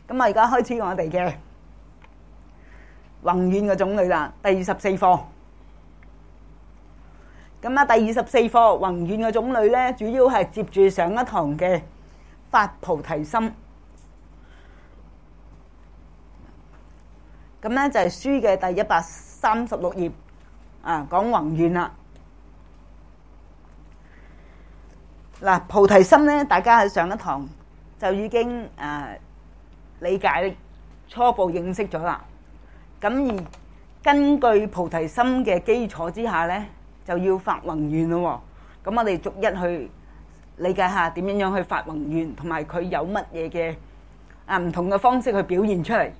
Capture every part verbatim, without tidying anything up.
咁啊，而家開始我哋嘅宏願嘅種類啦，第二十四課。咁啊，第二十四課宏願嘅種類咧，主要係接住上一堂嘅發菩提心。咁咧就係書嘅第一百三十六頁啊，講宏願啦。嗱，菩提心咧，大家喺上一堂就已經誒理解初步認識咗啦。咁而根據菩提心嘅基礎之下咧，就要發宏願咯。咁我哋逐一去理解下點樣樣去發宏願，同埋佢有乜嘢嘅啊唔同嘅方式去表現出嚟。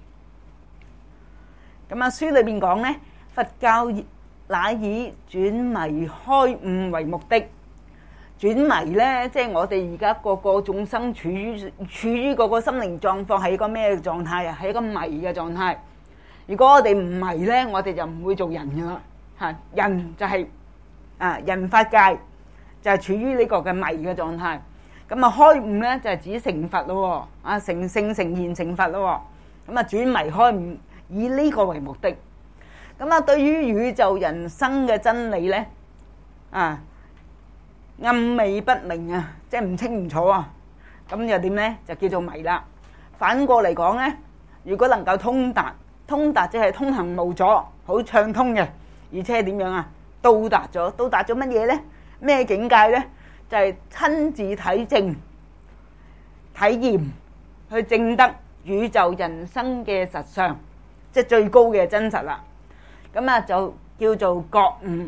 咁啊，書裏邊講咧，佛教乃以轉迷開悟為目的。轉迷咧，即係我哋而家個個眾生處於處於嗰個心靈狀況係一個咩狀態啊？係一個迷嘅狀態。如果我哋唔迷咧，我哋就唔會做人噶啦嚇。人就係啊人法界就係處於呢個嘅迷嘅狀態。咁啊開悟咧就係指成佛咯，啊成聖成賢成佛咯。咁啊轉迷開悟以呢個為目的。咁啊對於宇宙人生嘅真理咧啊。暗昧不明啊，即係唔清唔楚啊，咁又點呢？就叫做迷啦。反過嚟講呢，如果能夠通達，通達即係通行無阻，好暢通嘅，而且點樣啊？到達咗，到達咗乜嘢呢？咩境界呢？就係親自體證、體驗，去證得宇宙人生嘅實相，即係最高嘅真實啦。咁啊，就叫做覺悟。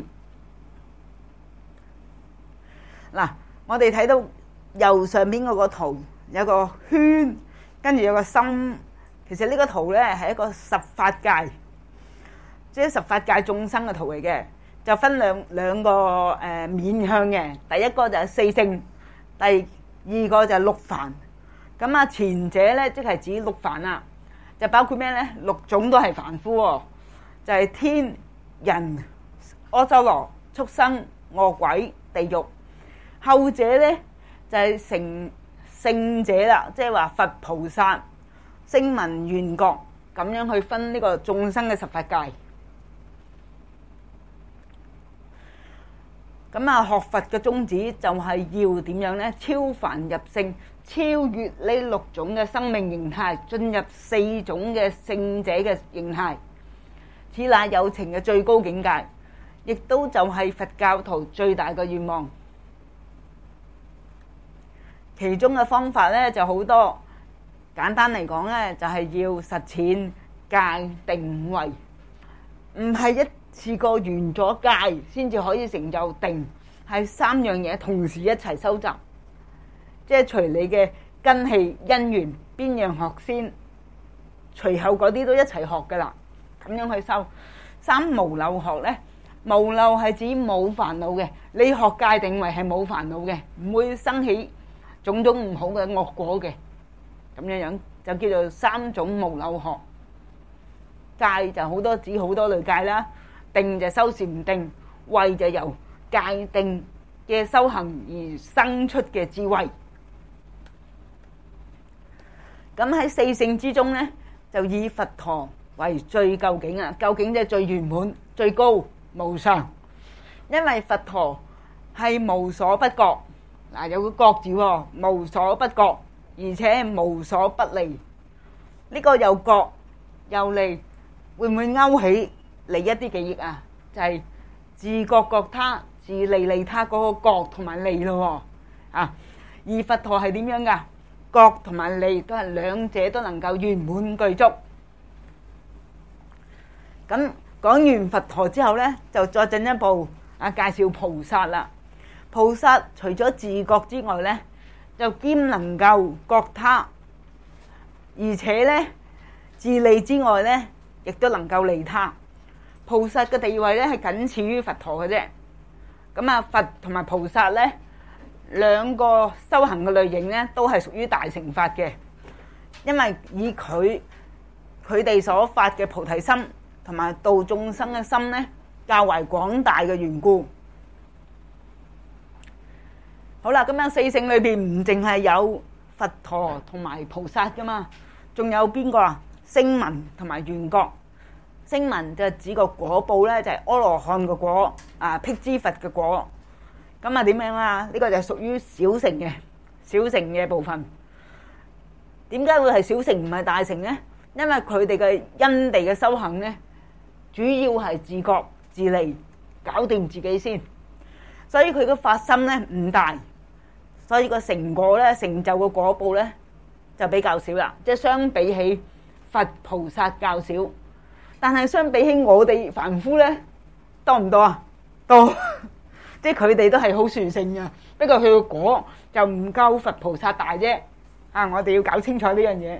嗱，我哋睇到右上邊嗰個圖有個圈，跟住有個心。其實呢個圖咧係一個十法界，即係十法界眾生嘅圖嚟嘅，就分兩兩個誒面向嘅。第一個就係四聖，第二個就係六凡。咁啊，前者咧即係指六凡啦，就包括咩咧？六種都係凡夫喎，就係天、人、阿修羅、畜生、餓鬼、地獄。後者咧就係成聖者啦，即係話佛菩薩、聲聞緣覺咁樣去分呢個眾生嘅十法界。咁啊，學佛嘅宗旨就係要點樣咧？超凡入聖，超越呢六種嘅生命形態，進入四種嘅聖者嘅形態，此乃有情嘅最高境界，亦都就係佛教徒最大嘅願望。其中嘅方法咧就好多，簡單嚟講咧就係要實踐戒定慧，唔係一次過完咗戒先至可以成就定，係三樣嘢同時一齊收集，即係隨你嘅根器因緣邊樣學先，隨後嗰啲都一齊學噶啦，咁樣去修。三無漏學咧，無漏係指冇煩惱嘅，你學戒定慧係冇煩惱嘅，唔會生起種種唔好嘅惡果嘅，咁樣樣就叫做三種無漏學。戒就好多指好多類戒啦，定就修禪定，慧就由戒定嘅修行而生出嘅智慧。咁喺四聖之中呢，就以佛陀為最究竟啊，究竟即係最圓滿、最高、無上，因為佛陀係無所不覺。嗱，有個覺字喎，無所不覺，而且無所不利。呢個又覺又利，會唔會勾起你一啲記憶啊？就係自覺覺他，自利利他嗰個覺同埋利咯喎啊！而佛陀係點樣噶？覺同埋利都係兩者都能夠圓滿具足。咁講完佛陀之後呢，就再進一步啊介紹菩薩啦。菩薩除咗自覺之外呢，就兼能夠覺他，而且呢自利之外呢，亦都能夠利他。菩薩嘅地位呢係僅次於佛陀嘅啫。咁啊，佛同埋菩薩呢兩個修行嘅類型呢，都係屬於大乘法嘅，因為以佢佢哋所發嘅菩提心同埋度眾生嘅心呢，較為廣大嘅緣故。好啦，咁樣四聖裏邊唔淨係有佛陀同埋菩薩噶嘛， 仲有邊個啊？聲聞同埋緣覺。聲聞就指個果報咧，就係阿羅漢嘅果啊，辟支佛嘅果。咁啊點樣啊？呢個就係屬於小乘嘅小乘嘅部分。點解會係小乘唔係大乘呢？因為佢哋嘅因地嘅修行呢，主要係自覺自利，搞掂自己先。所以佢嘅發心呢唔大，所以個成果呢，成就嘅果報呢就比較少啦。即係相比起佛菩薩較少。但係相比起我哋凡夫咧，多唔多啊？多，即係佢哋都係好殊勝嘅，不過佢個果就唔夠佛菩薩大啫。啊，我哋要搞清楚呢樣嘢。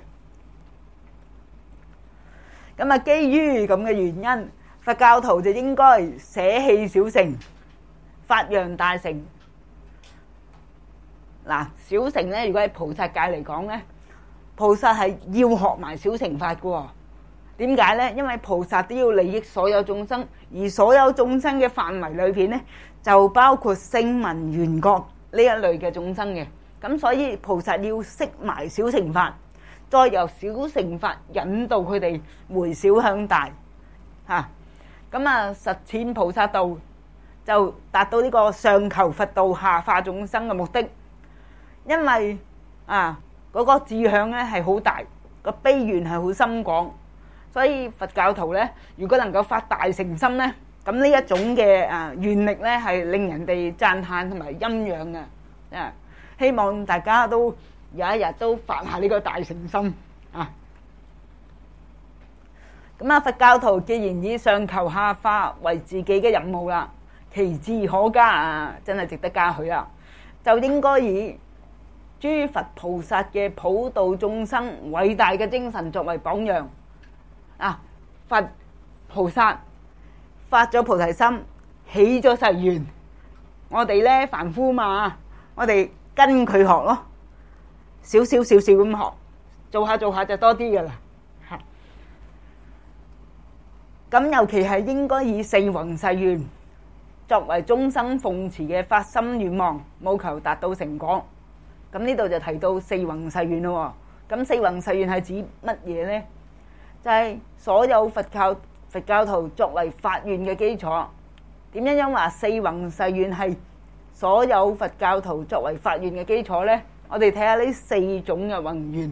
咁啊，基於咁嘅原因，佛教徒就應該捨棄小乘，發揚大乘。嗱，小乘咧，如果喺菩薩界嚟講咧，菩薩係要學埋小乘法嘅喎。點解呢？因為菩薩都要利益所有眾生，而所有眾生嘅範圍裏邊呢，就包括聲聞緣覺呢一類嘅眾生嘅。咁所以菩薩要識埋小乘法，再由小乘法引導佢哋回小向大嚇。咁啊，實踐菩薩道就達到呢個上求佛道下化眾生嘅目的。因為啊，嗰個志向呢係好大，個悲願係好深廣。所以佛教徒咧，如果能夠發大乘心咧，咁呢一種嘅啊願力咧，係令人哋讚歎同埋欽仰嘅。啊，希望大家都有一日都發下呢個大乘心啊！咁啊，佛教徒既然以上求下化為自己嘅任務啦，其志可嘉啊，真係值得嘉許啦！就應該以諸佛菩薩嘅普度眾生偉大嘅精神作為榜樣。啊！佛菩薩發咗菩提心，起咗誓願，我哋咧凡夫嘛，我哋跟佢學咯，少少少少咁學，做下做下就多啲噶啦。咁尤其係應該以四弘誓願作為終生奉持嘅發心願望，務求達到成果。咁呢度就提到四弘誓願咯。咁四弘誓願係指乜嘢呢？就係所有佛教佛教徒作為發願嘅基礎。點樣樣話四弘誓願係所有佛教徒作為發願嘅基礎呢？我哋睇下呢四種嘅宏願。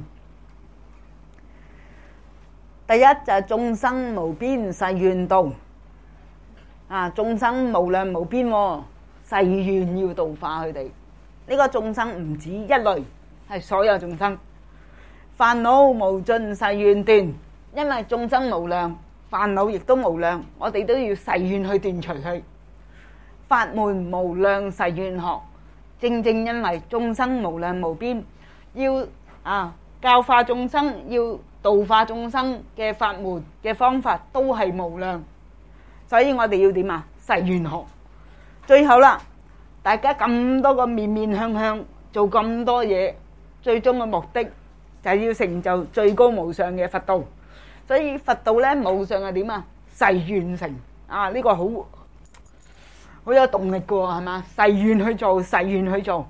第一就係眾生無邊誓願度。啊，眾生無量無邊，誓願要度化佢哋。呢個眾生唔止一類，係所有眾生。煩惱無盡誓願斷。因為眾生無量，煩惱亦都無量，我哋都要誓願去斷除佢。法門無量誓願學，正正因為眾生無量無邊，要啊教化眾生，要度化眾生嘅法門嘅方法都係無量，所以我哋要點啊？誓願學。最後啦，大家咁多個面面向向做咁多嘢，最終嘅目的就係要成就最高無上嘅佛道。所以佛道咧無上係點啊？誓願成啊！呢個好好有動力嘅喎，係嘛？誓願去做，誓願去做。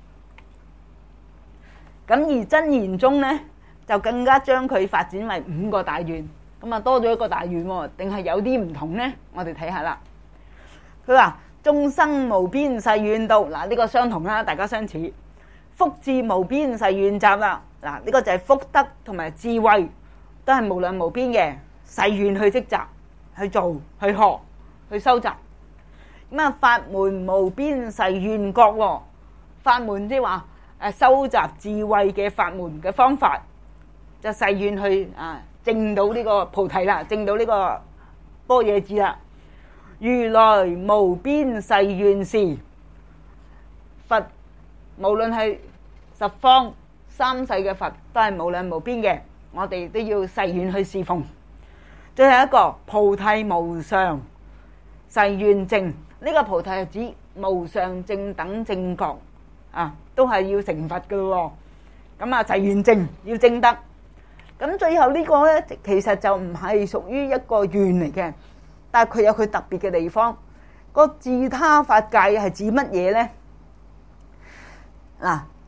咁而真言中咧，就更加將佢發展為五個大願。咁啊多咗一個大願喎，定係有啲唔同咧？我哋睇下啦。佢話眾生無邊誓願度，嗱呢個相同啦，大家相似。福智無邊誓願集啦，嗱呢個就係福德同埋智慧。都係無量無邊嘅誓願去積集、去做、去學、去收集。咁啊，法門無邊誓願覺喎，法門即係話誒收集智慧嘅法門嘅方法，就誓願去啊證到呢個菩提啦，證到呢個般若智啦。如來無邊誓願事，佛無論係十方三世嘅佛都係無量無邊嘅。我哋都要誓願去侍奉。最後一個菩提無上誓願證，呢個菩提係指無上正等正覺啊，都係要成佛嘅咯。咁啊，誓願證要證得。咁最後呢個咧，其實就唔係屬於一個願嚟嘅，但係佢有佢特別嘅地方。個自他法界係指乜嘢咧？嗱，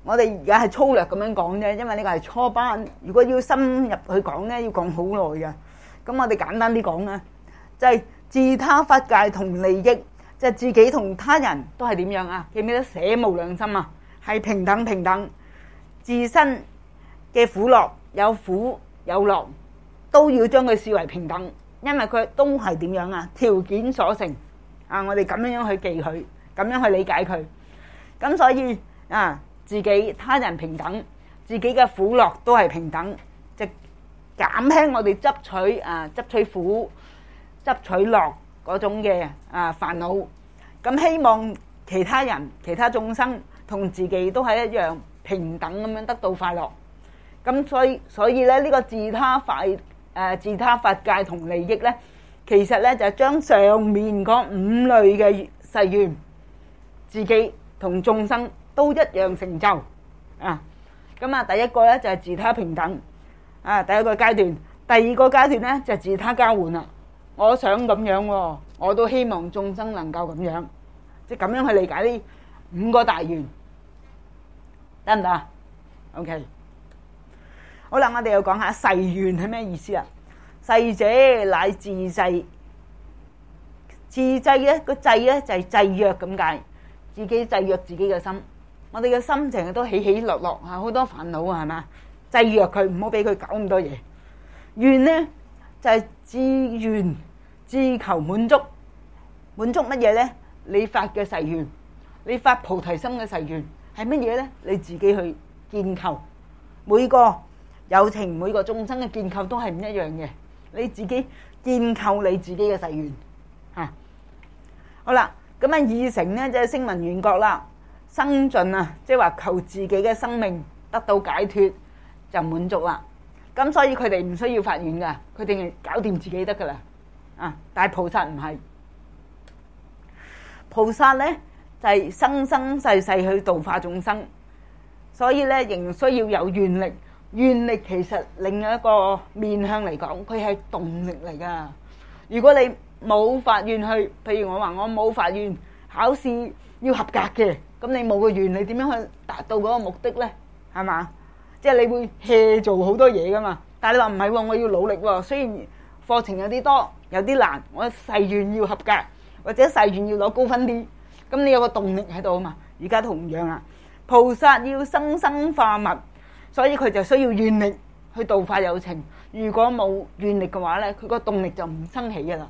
我哋而家係粗略咁樣講啫，因為呢個係初班。如果要深入去講咧，要講好耐嘅。咁我哋簡單啲講啦，就係自他法界同利益，即係自己同他人都係點樣啊？記唔記得捨無量心啊？係平等平等，自身嘅苦樂有苦有樂，都要將佢視為平等，因為佢都係點樣啊？條件所成啊！我哋咁樣去記佢，咁樣去理解佢。咁所以啊，自己他人平等，自己嘅苦樂都係平等，即係減輕我哋執取啊執取苦、執取樂嗰種嘅啊煩惱。咁希望其他人、其他眾生同自己都係一樣平等咁樣得到快樂。咁所以所以咧，呢個自他法誒自他法界同利益咧，其實咧就係將上面嗰五類嘅誓願，自己同眾生都一樣成就啊！咁啊，第一個咧就係自他平等啊，第一個階段。第二個階段咧就係自他交換啦。我想咁樣喎，我都希望眾生能夠咁樣，即係咁樣去理解呢五個大願，得唔得啊 ？OK，好啦，我哋又講下誓願係咩意思啊？誓者乃自制，自制咧個制咧就係制約咁解。自己制約自己嘅心，我哋嘅心成日都起起落落嚇，好多煩惱啊，係嘛？制約佢，唔好俾佢搞咁多嘢。願呢就係自願自求滿足，滿足乜嘢呢？你發嘅誓願，你發菩提心嘅誓願係乜嘢呢？你自己去建構，每個有情每個眾生嘅建構都係唔一樣嘅。你自己建構你自己嘅誓願嚇。好啦。咁啊，二乘咧即係聲聞緣覺啦，生盡啊，即係話求自己嘅生命得到解脫就滿足啦。咁所以佢哋唔需要發願噶，佢哋搞掂自己得噶啦。啊，但係菩薩唔係，菩薩咧就係生生世世去度化眾生，所以咧仍需要有願力。願力其實另一個面向嚟講，佢係動力嚟噶。如果你冇發願去，譬如我話我冇發願考試要合格嘅，咁你冇個願，你點樣去達到嗰個目的呢？係嘛？即係你會 hea 做好多嘢噶嘛？但係你話唔係喎，我要努力喎。雖然課程有啲多，有啲難，我誓願要合格，或者誓願要攞高分啲，咁你有個動力喺度啊嘛。而家同樣啊，菩薩要生生化物，所以佢就需要願力去度化有情。如果冇願力嘅話呢，佢個動力就唔生起噶啦。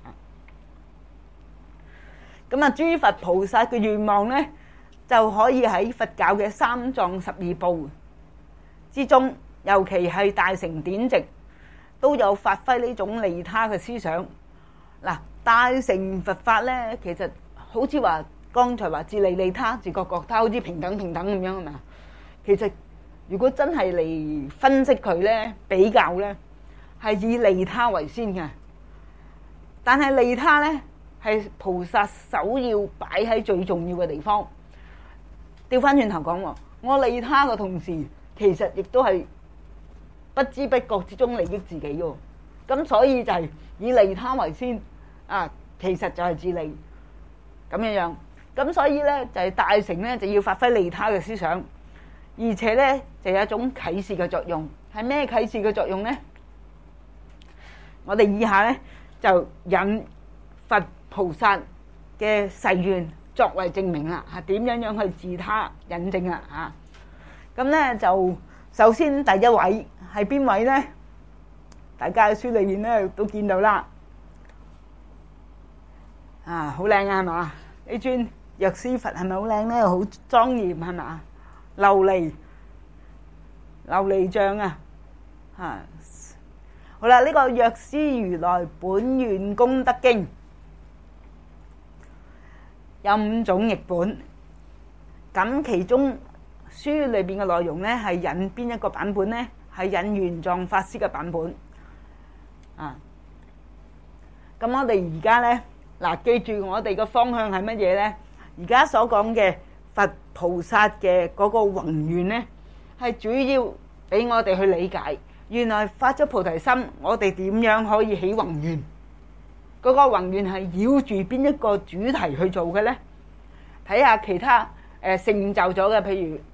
咁啊，諸佛菩薩嘅願望呢，就可以喺佛教嘅三藏十二部之中，尤其係大乘典籍，都有發揮呢種利他嘅思想。嗱，大乘佛法呢，其實好似話剛才話自利利他，自覺覺他，好似平等平等咁樣係嘛？其實如果真係嚟分析佢呢，比較呢，係以利他為先嘅，但係利他呢，係菩薩首要擺喺最重要嘅地方。調翻轉頭講喎，我利他嘅同時，其實亦都係不知不覺之中利益自己喎。咁所以就係以利他為先啊，其實就係自利咁樣樣。咁所以呢，就係大乘呢，就要發揮利他嘅思想，而且呢，就有一種啟示嘅作用。係咩啟示嘅作用呢？我哋以下呢，就引佛菩薩嘅誓願作為證明啦，係點樣樣去自他引證啦嚇。咁咧就首先第一位係邊位咧？大家喺書裏面咧都見到啦，啊好靚啊係嘛？呢尊藥師佛係咪好靚咧？好莊嚴係嘛？琉璃琉璃像啊嚇。好啦，呢個藥師如來本願功德經有五種譯本，咁其中書裏邊嘅內容咧係引邊一個版本咧？係引玄奘法師嘅版本啊。咁我哋而家咧嗱，記住我哋嘅方向係乜嘢咧？而家所講嘅佛菩薩嘅嗰個宏願咧，係主要俾我哋去理解。原來發咗菩提心，我哋點樣可以起宏願？嗰個宏願係繞住邊一個主題去做嘅呢？睇下其他誒成就咗嘅，譬如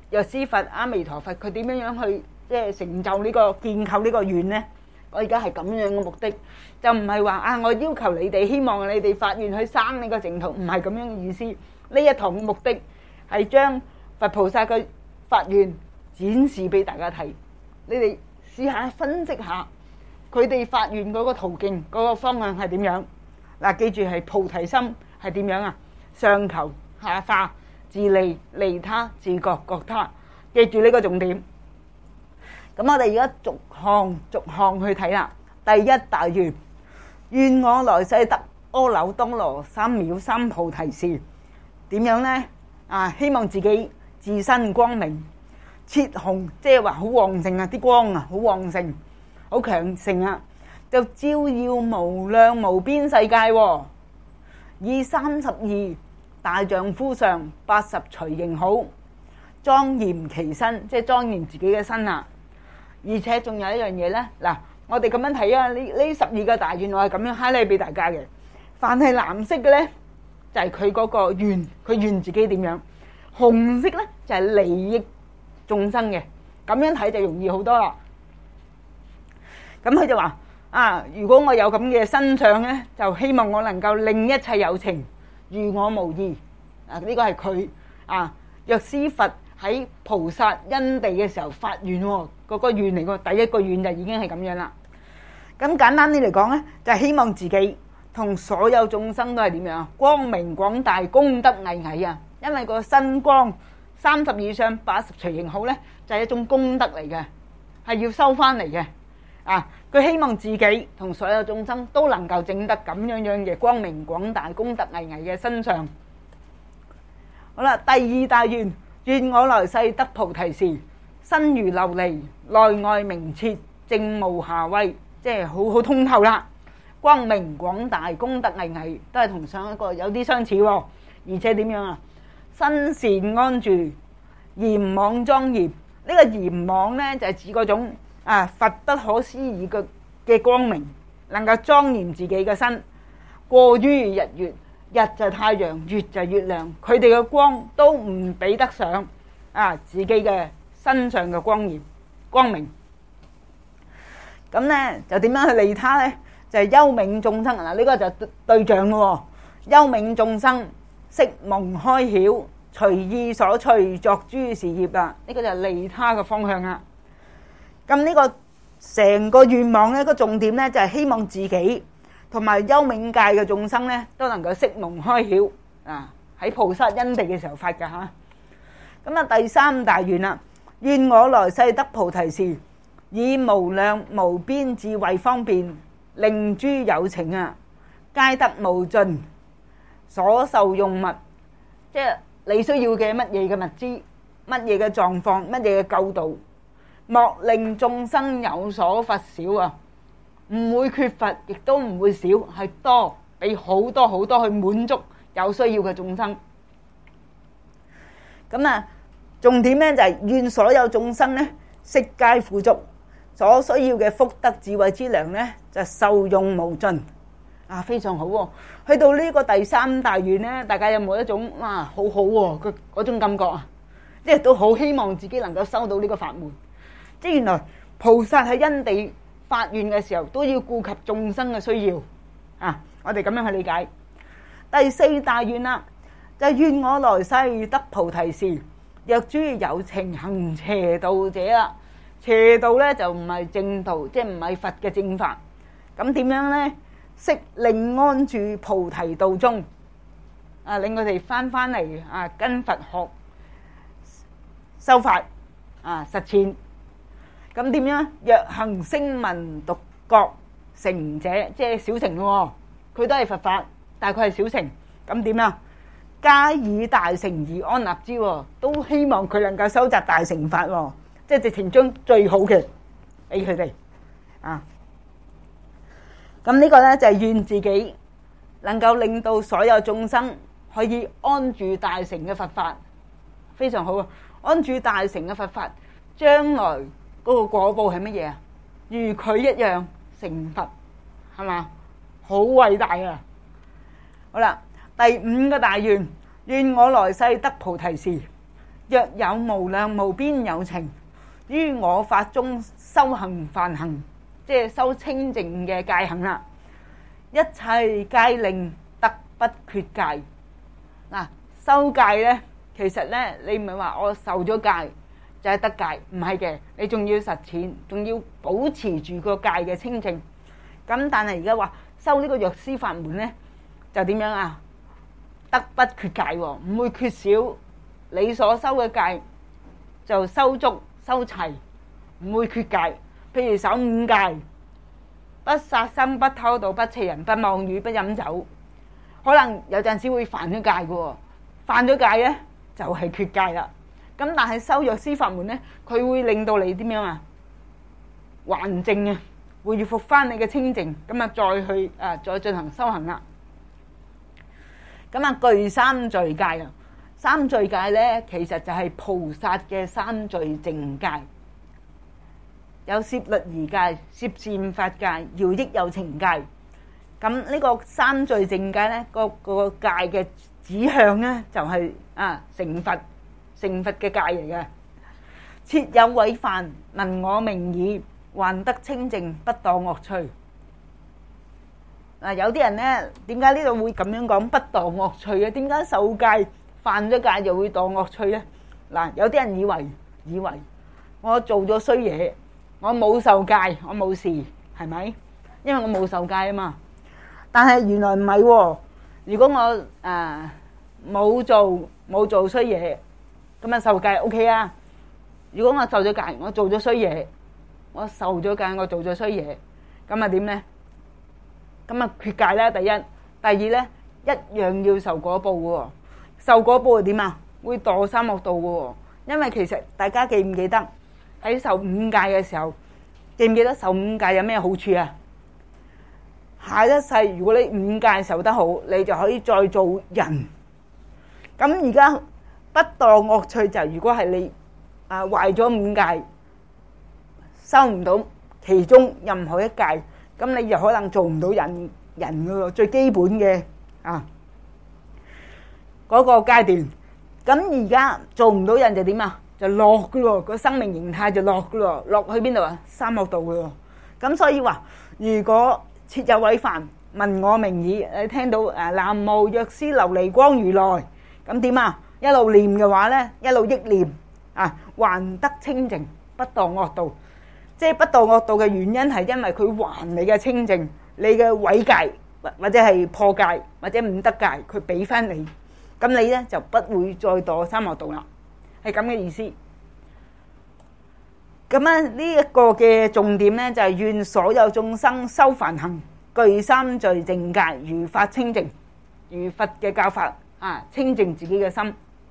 藥師佛、阿彌陀佛，佢點樣樣去即係成就呢個建構呢個願呢？我而家係咁樣嘅目的，就唔係話啊，我要求你哋，希望你哋發願去生呢個淨土，唔係咁樣嘅意思。呢一堂目的係將佛菩薩嘅發願展示俾大家睇，你哋試下分析下佢哋發願嗰個途徑、嗰個方向係點樣。嗱，記住係菩提心係點樣啊？上求下化，自利利他，自覺覺他。記住呢個重點。咁我哋而家逐項逐項去睇啦。第一大願，願我來世得阿耨多羅三藐三菩提時，點樣呢？啊，希望自己自身光明，徹紅，即係話好旺盛啊！啲光啊，好旺盛，好強盛啊！就照耀無量無邊世界喎，以三十二大丈夫相，八十隨形好，莊嚴其身，即係莊嚴自己嘅身啊！而且仲有一樣嘢呢，嗱，我哋咁樣睇啊，呢呢十二個大願我係咁樣 highlight 俾大家嘅。凡係藍色嘅呢，就係佢嗰個願，佢願自己點樣；紅色呢，就係利益眾生嘅。咁樣睇就容易好多啦。咁佢就話啊，如果我有咁嘅身相呢，就希望我能夠令一切有情如我無異。啊，呢個係佢啊，藥師佛喺菩薩因地嘅時候發願喎，嗰個願嚟喎，第一個願就已經係咁樣啦。咁簡單啲嚟講呢，就係希望自己同所有眾生都係點樣？光明廣大，功德巍巍啊！因為個身光三十二相八十隨形好呢，就係一種功德嚟嘅，係要收翻嚟嘅。啊，佢希望自己同所有眾生都能夠證得咁樣樣嘅光明廣大、功德巍巍嘅身相。好啦，第二大願，願我來世得菩提時，身如琉璃，內外明徹，正無瑕穢，即係好好通透啦。光明廣大，功德巍巍，都係同上一個有啲相似喎。而且點樣啊？身善安住，嚴妄莊嚴。呢個嚴妄呢，就係指嗰種啊佛不可思議嘅嘅光明，能夠莊嚴自己嘅身，過於日月。日就太陽，月就月亮，佢哋嘅光都唔比得上啊自己嘅身上嘅光嚴光明。咁呢就點樣去利他呢？就係幽冥眾生嗱，呢個就對象咯。幽冥眾生悉蒙開曉，隨意所趣作諸事業啦。呢個就係利他嘅方向啊。咁呢個成個願望呢個重點呢，就係希望自己同埋幽冥界嘅眾生咧，都能夠悉蒙開曉啊！喺菩薩因地嘅時候發㗎嚇。咁啊，第三大願啦，願我來世得菩提時，以無量無邊智慧方便，令諸有情啊，皆得無盡所受用物。即係你需要嘅乜嘢嘅物資，乜嘢嘅狀況，乜嘢嘅救度，莫令眾生有所乏少啊！唔會缺乏，亦都唔會少，係多，俾好多好多去滿足有需要嘅眾生。咁啊，重點咧就係願所有眾生咧，悉皆富足，所需要嘅福德智慧之糧咧，就受用無盡。啊，非常好喎！去到呢個第三大願咧，大家有冇一種哇，好好喎，嗰嗰種感覺啊？即係都好希望自己能夠收到呢個法門。即係原來菩薩喺因地發願嘅時候都要顧及眾生嘅需要啊！我哋咁樣去理解。第四大願啦，就係願我來世得菩提時，若諸有情行邪道者啦。邪道咧就唔係正道，即係唔係佛嘅正法。咁點樣咧？悉令安住菩提道中啊，令佢哋翻翻嚟啊，跟佛學修法啊，實踐。咁點樣？若行聲聞獨覺成者，即係小乘咯。佢都係佛法，但係佢係小乘。咁點啊？皆以大乘而安立之，都希望佢能夠收集大乘法，即係直情將最好嘅俾佢哋啊。咁呢個呢就係願自己能夠令到所有眾生可以安住大乘嘅佛法，非常好啊！安住大乘嘅佛法，將來嗰個果報係乜嘢啊？如佢一樣成佛，係嘛？好偉大啊！好啦，第五個大願，願我來世得菩提時， 若有無量無邊有情，於我法中修行梵行，即係修清淨嘅戒行啦。一切戒令得不缺戒。嗱，修戒咧，其實咧，你唔係話我受咗戒就係得戒，唔係嘅，你仲要實踐，仲要保持住個戒嘅清淨。咁但係而家話修呢個藥師法門咧，就點樣啊？得不缺戒喎，唔會缺少你所修嘅戒，就修足修齊，唔會缺戒。譬如守五戒，不殺生、不偷盜、不邪人、不妄語、不飲酒，可能有陣時會犯咗戒嘅喎，犯咗戒咧就係缺戒啦。咁但係修藥師法門咧，佢會令到你點樣啊？還淨啊，恢復翻你嘅清淨，咁啊再去啊再進行修行啦。咁啊具三罪戒啊，三罪戒咧其實就係菩薩嘅三罪淨戒，有攝律儀戒、攝善法戒、饒益有情戒。咁呢個三罪淨戒咧，個個戒嘅指向咧就係啊成佛。成佛嘅戒嚟嘅，切有違犯，聞我名已，還得清淨，不墮惡趣。嗱，有啲人咧，點解呢度會咁樣講不墮惡趣嘅？點解受戒犯咗戒就會墮惡趣咧？嗱，有啲人以為以為我做咗衰嘢，我冇受戒，我冇事，係咪？因為我冇受戒啊嘛。但係原來唔係喎。如果我誒冇做冇做衰嘢，咁啊受戒 O K 啊。如果我受咗戒，我做咗衰嘢，我受咗戒，我做咗衰嘢，咁啊點咧？咁啊缺戒啦。第一，第二咧，一樣要受果報嘅喎。受果報係點啊？會墮三惡道嘅喎。因為其實大家記唔記得喺受五戒嘅時候，記唔記得受五戒有咩好處啊？下一世如果你五戒受得好，你就可以再做人。咁而家不墮惡趣就如果係你啊壞咗五戒，收唔到其中任何一戒，咁你就可能做唔到人人嘅最基本嘅啊嗰個階段。咁而家做唔到人就點啊？就落嘅咯，個生命形態就落嘅咯，落去邊度啊？三惡道嘅咯。咁所以話，如果切有違犯，聞我名已，你聽到誒南無藥師琉璃光如來，咁點啊？一路念嘅話咧，一路憶念啊，還得清淨，不墮惡道。即係不墮惡道嘅原因係因為佢還你嘅清淨，你嘅毀戒或或者係破戒或者唔得戒，佢俾翻你，咁你咧就不會再墮三惡道啦。係咁嘅意思。咁啊呢一個嘅重點咧就係願所有眾生修梵行，具三罪淨戒，如法清淨，如佛嘅教法啊，清淨自己嘅心。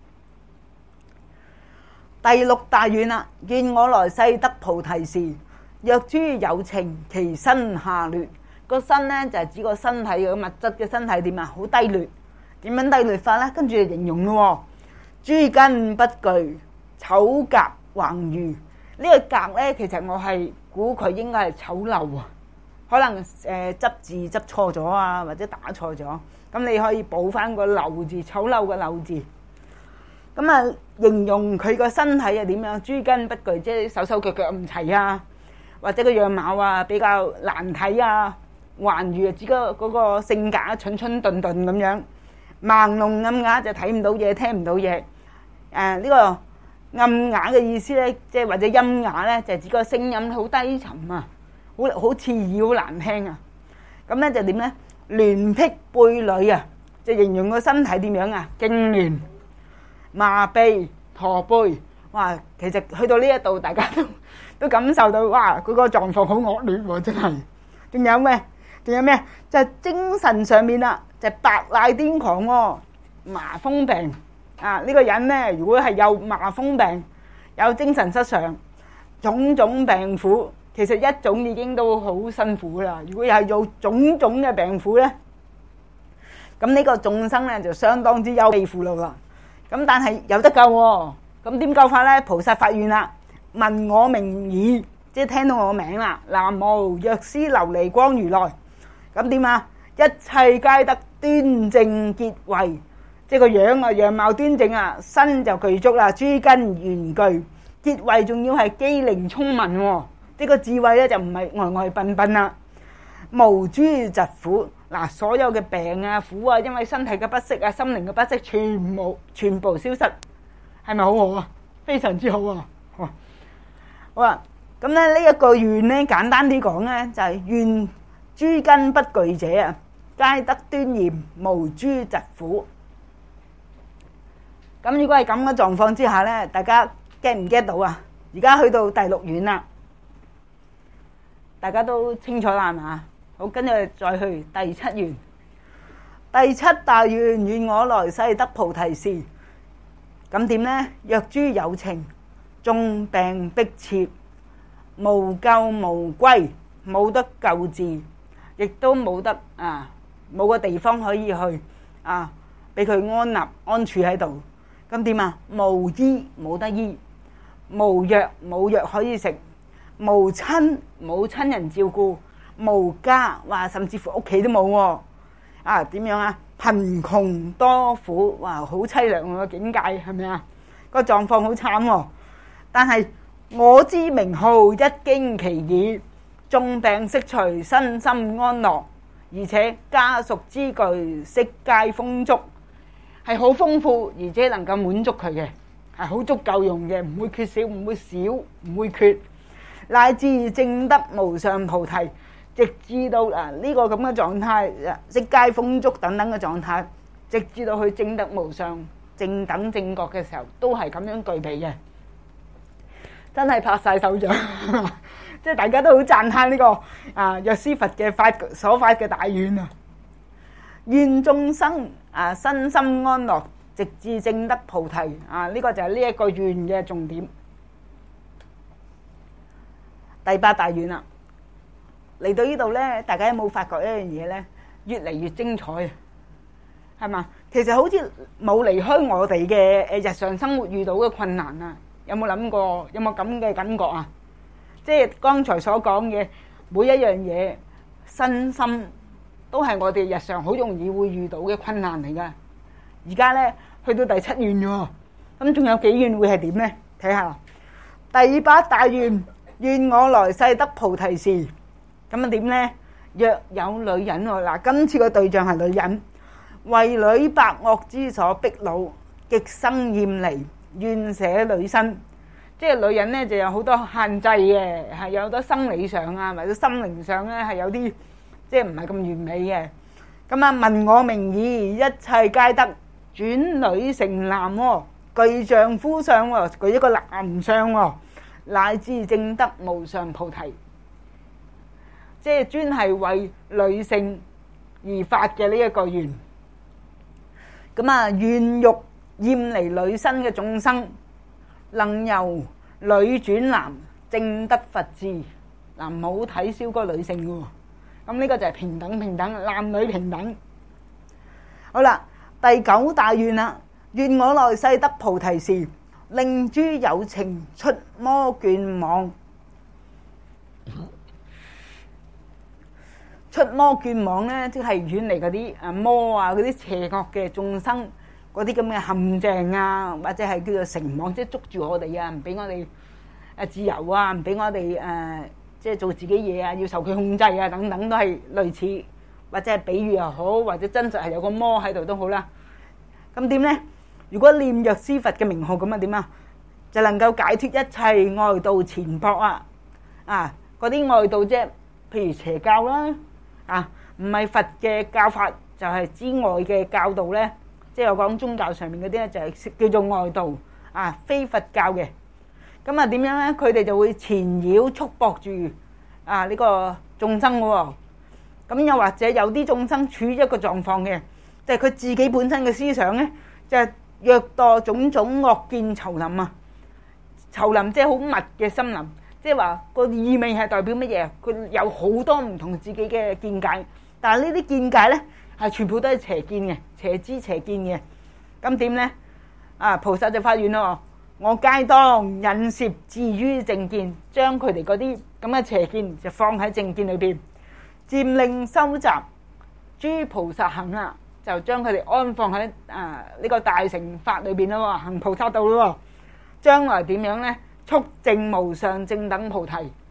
第六大願啦，願我來世得菩提時，若諸有情其身下劣，個身咧就係指個身體嘅物質嘅身體點啊？好低劣，點樣低劣法咧？跟住就形容咯，諸根不具，醜格橫如。呢個格咧，其實我係估佢應該係醜陋啊，可能誒執字執錯咗啊，或者打錯咗，咁你可以補翻個陋字，醜陋嘅陋字。咁啊，形容佢個身體係點樣？諸根不具，即係手手腳腳唔齊啊，或者個樣貌啊比較難睇啊，橫如啊，指嗰嗰個性格啊，蠢蠢頓頓咁樣，盲聾暗啞就睇唔到嘢，聽唔到嘢。誒呢個暗啞嘅意思咧，即係或者陰啞咧，就係指個聲音好低沉啊，好好刺耳，好難聽啊。咁咧就點咧？攣僻背履啊，就形容個身體點樣啊？痙攣、麻痹、駝背。哇！其實去到呢一度，大家都都感受到哇，佢個狀況好惡劣喎，真係。仲有咩？仲有咩？就係精神上面啦，就係白賴癲狂喎，麻風病。啊！呢個人咧，如果係有麻風病、有精神失常、種種病苦，其實一種已經都好辛苦啦。如果又係有種種嘅病苦咧，咁呢個眾生咧就相當之憂悲苦惱啦。咁但係有得救喎，咁點救法咧？菩薩發願啦，聞我名已，即係聽到我名啦。南無藥師琉璃光如來，咁點啊？一切皆得端正潔慧。 即係個樣啊，樣貌端正啊，身就具足啦，諸根圓具，結慧仲要係機靈聰明喎，即係個智慧咧就唔係呆呆笨笨啦。無諸疾苦，嗱，所有嘅病啊苦啊，因為身體嘅不適啊，心靈嘅不適，全部全部消失，係咪好好啊？非常之好啊！好啊，咁咧呢一個願咧，簡單啲講咧，就係願諸根不具者啊，皆得端嚴，無諸疾苦。咁如果係咁嘅狀況之下咧，大家 get 唔 get 到啊？而家去到第六願啦，大家都清楚啦，係嘛？好，跟住再去第七願。第七大願，願我來世得菩提時。咁點呢？若諸有情，眾病迫切，無救無歸，冇得救治，亦都冇得啊，冇個地方可以去啊，俾佢安立安處喺度。咁點啊？無醫冇得醫，無藥冇藥可以食，無親冇親人照顧，無家話甚至乎屋企都冇喎。啊，點樣啊？貧窮多苦，哇，好淒涼個境界，係咪啊？個狀況好慘喎。但係我知名號一經其義，眾病悉除，身心安樂，而且家屬之具悉皆豐足，係好豐富，而且能夠滿足佢嘅，係好足夠用嘅，唔會缺少，唔會少，唔會缺，乃至證得無上菩提。直至到啊呢個咁嘅狀態，悉皆豐足等等嘅狀態，直至到佢證得無上正等正覺嘅時候，都係咁樣具備嘅，真係拍晒手掌，即係大家都好讚歎呢個啊藥師佛嘅法所發嘅大願啊！願眾生啊身心安樂，直至證得菩提啊！呢個就係呢一個願嘅重點。第八大願啦。嚟到呢度呢，大家有冇發覺一樣嘢呢？越嚟越精彩啊，係嘛？其實好似冇離開我哋嘅誒日常生活遇到嘅困難啊，有冇諗過？有冇咁嘅感覺啊？即係剛才所講嘅每一樣嘢，身心都係我哋日常好容易會遇到嘅困難嚟噶。而家呢，去到第七願喎，咁仲有幾願會係點呢？睇下第八大願，願我來世得菩提時。咁啊點呢？若有女人喎，嗱，今次個對象係女人，為女百惡之所逼惱，極生厭離，願捨女身。即係女人呢就有好多限制嘅，係有好多生理上啊，或者心靈上咧係有啲即係唔係咁完美嘅。咁啊聞我名已，一切皆得，轉女成男喎，具丈夫相喎，具一個男相喎，乃至證得無上菩提。即係專係為女性而發嘅呢一個願，咁啊願欲厭離女身嘅眾生，能由女轉男，證得佛智。嗱，唔好睇小個女性嘅喎，咁呢個就係平等平等，男女平等。好啦，第九大願啦，願我來世得菩提時，令諸有情出魔眷網。出魔眷網咧，即係遠離嗰啲啊魔啊，嗰啲邪惡嘅眾生，嗰啲咁嘅陷阱啊，或者係叫做繩網，即係捉住我哋啊，唔俾我哋誒自由啊，唔俾我哋誒即係做自己嘢啊，要受佢控制啊，等等都係類似，或者係比喻又好，或者真實係有個魔喺度都好啦。咁點咧？如果念藥師佛嘅名號咁啊點啊？就能夠解脫一切外道纏縛啊！啊，嗰啲外道即係譬如邪教啦。啊，唔係佛嘅教法，就係之外嘅教導呢。即係我講宗教上面嗰啲呢，就係叫做外道啊，非佛教嘅。咁啊點樣呢？佢哋就會纏繞束縛住啊呢個眾生喎。咁又或者有啲眾生處於一個狀況嘅，即係佢自己本身嘅思想呢，就係虐墮種種惡見叢林啊。叢林即係好密嘅森林。即係話個意味係代表乜嘢？佢有好多唔同自己嘅見解，但係呢啲見解呢係全部都係邪見嘅、邪知邪見嘅。咁點呢？啊，菩薩就發願咯，我皆當引攝置於正見，將佢哋嗰啲咁嘅邪見就放喺正見裏邊，漸令收集諸菩薩行啊， 就將佢哋安放喺啊呢個大乘法裏邊咯，行菩薩道咯。將來點樣呢？速證無上正等菩提。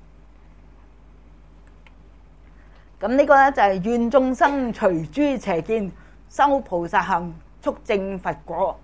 咁呢個呢就係願眾生隨諸邪見，修菩薩行，速證佛果。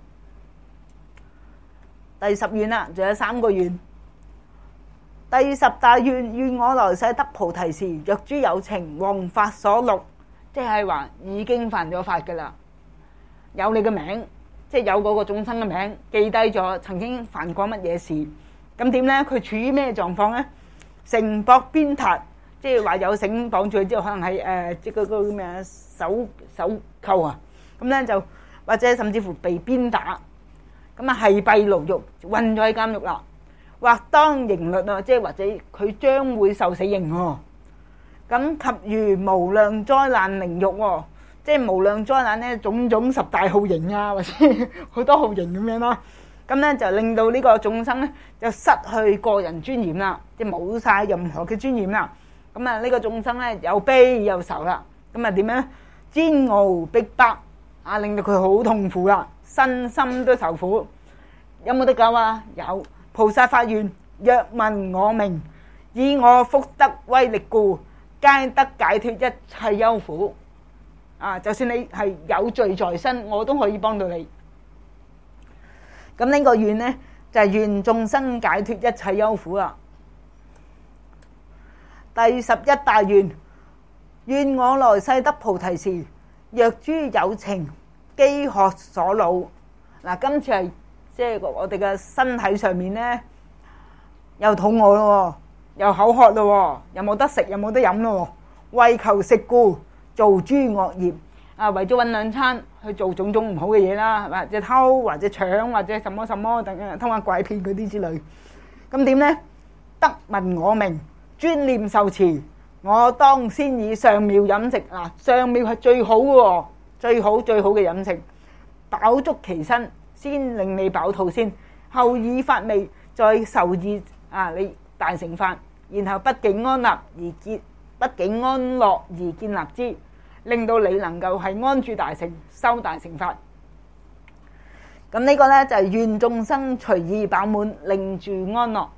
第十願啦，仲有三個願。第十大願，願我來世得菩提時，若諸有情弘法所錄，即係話已經犯咗法噶啦，有你嘅名，即係有嗰個眾生嘅名，記低咗曾經犯過乜嘢事。咁點呢？佢處於咩狀況呢？繩縛鞭撻，即係話有繩綁住佢之後，可能係誒即係嗰個咩手手扣啊，咁咧就或者甚至乎被鞭打，咁啊係閉牢獄，困咗喺監獄啦。或當刑律啊，即係或者佢將會受死刑喎。咁及如無量災難凌辱喎，即係無量災難咧，種種十大酷刑啊，或者好多酷刑咁樣啦。咁咧就令到呢個眾生咧就失去個人尊嚴啦，即係冇曬任何嘅尊嚴啦。咁啊呢個眾生咧又悲又愁啦。咁啊點樣？煎熬逼迫啊，令到佢好痛苦啦，身心都受苦。有冇得救啊？有。菩薩發願，若聞我名，以我福德威力故，皆得解脫一切憂苦。啊，就算你係有罪在身，我都可以幫到你。咁呢個願呢，就係願眾生解脫一切憂苦啦。第十一大願，願我來世得菩提時，若諸有情飢渴所惱。嗱，今次係。即係我哋嘅身體上面咧，又肚餓咯，又口渴咯，又冇得食，又冇得飲咯，為求食故，做諸惡業啊，為咗搵兩餐去做種種唔好嘅嘢啦，或者偷，或者搶，或者什麼什麼等偷呃拐騙嗰啲之類。咁點咧？得聞我名，專念受持，我當先以上妙飲食嗱，上妙係最好嘅，最好最好嘅飲食，飽足其身。先令你飽肚先，後以法味，再受以啊你大乘法，然後不境安立而建，不境安樂而建立之，令到你能夠係安住大乘，修大乘法。咁呢個呢，就係願眾生隨意飽滿，令住安樂。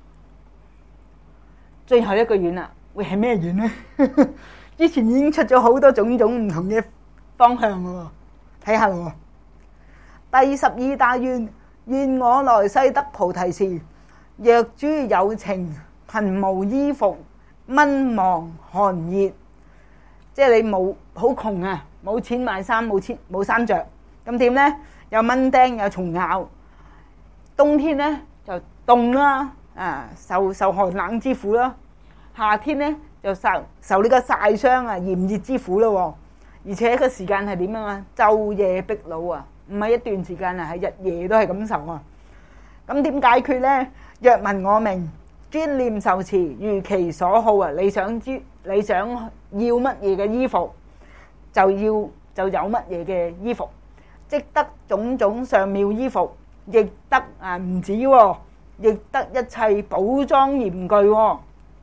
最後一個願啦，會係咩願呢？之前已經出咗好多種種唔同嘅方向喎，睇下喎。第十二大願，願我來世得菩提時，若諸有情貧無衣服，蚊虻寒熱，即係你冇好窮啊，冇錢買衫，冇錢冇衫着，咁點呢？有蚊叮，有蟲咬，冬天呢就凍啦，啊受受寒冷之苦啦；夏天呢就受受呢個曬傷啊炎熱之苦咯，而且個時間係點樣啊？晝夜逼惱啊！唔係一段時間啊，係日夜都係咁受啊！咁點解決呢？若聞我名，專念受持，如其所好啊！你想知你想要乜嘢嘅衣服，就要就有乜嘢嘅衣服，即得種種上妙衣服，亦得啊唔止喎，亦得一切寶莊嚴具喎。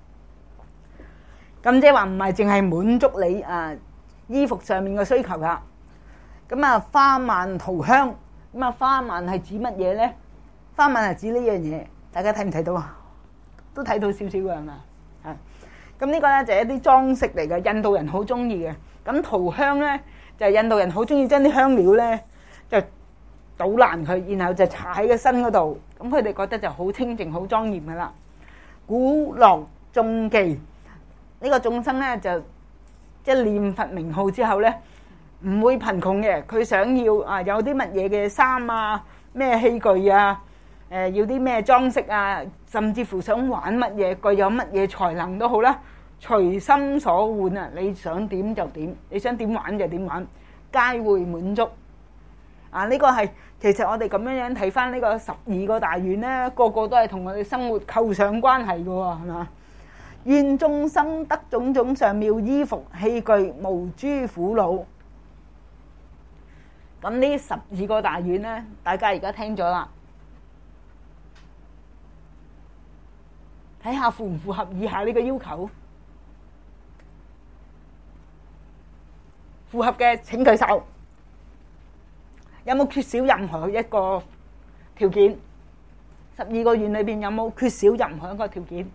咁即係話唔係淨係滿足你啊衣服上面嘅需求啦。咁啊，花鬘塗香，咁啊，花鬘係指乜嘢呢？花鬘係指呢樣嘢，大家睇唔睇到啊？都睇到少少嘅係嘛？啊，咁呢個呢就係一啲裝飾嚟嘅，印度人好中意嘅。咁塗香呢就係印度人好中意將啲香料呢就搗爛佢，然後就搽喺個身嗰度，咁佢哋覺得就好清淨、好莊嚴噶啦。故樂眾伎，呢個眾生呢就即係念佛名號之後呢，唔會貧窮嘅，佢想要啊有啲乜嘢嘅衫啊，咩器具啊，誒要啲咩裝飾啊，甚至乎想玩乜嘢，具有乜嘢才能都好啦，隨心所換啊！你想點就點，你想點玩就點玩，皆會滿足。啊！呢個係其實我哋咁樣樣睇翻呢個十二個大願咧，個個都係同我哋生活扣上關係嘅喎，係嘛？願眾生得種種上妙衣服器具，無諸苦惱。咁呢十二個大願咧，大家而家聽咗啦，睇下符唔符合以下呢個要求？符合嘅請舉手。 有冇缺少任何一個條件？十二個願裏邊有冇缺少任何一個條件？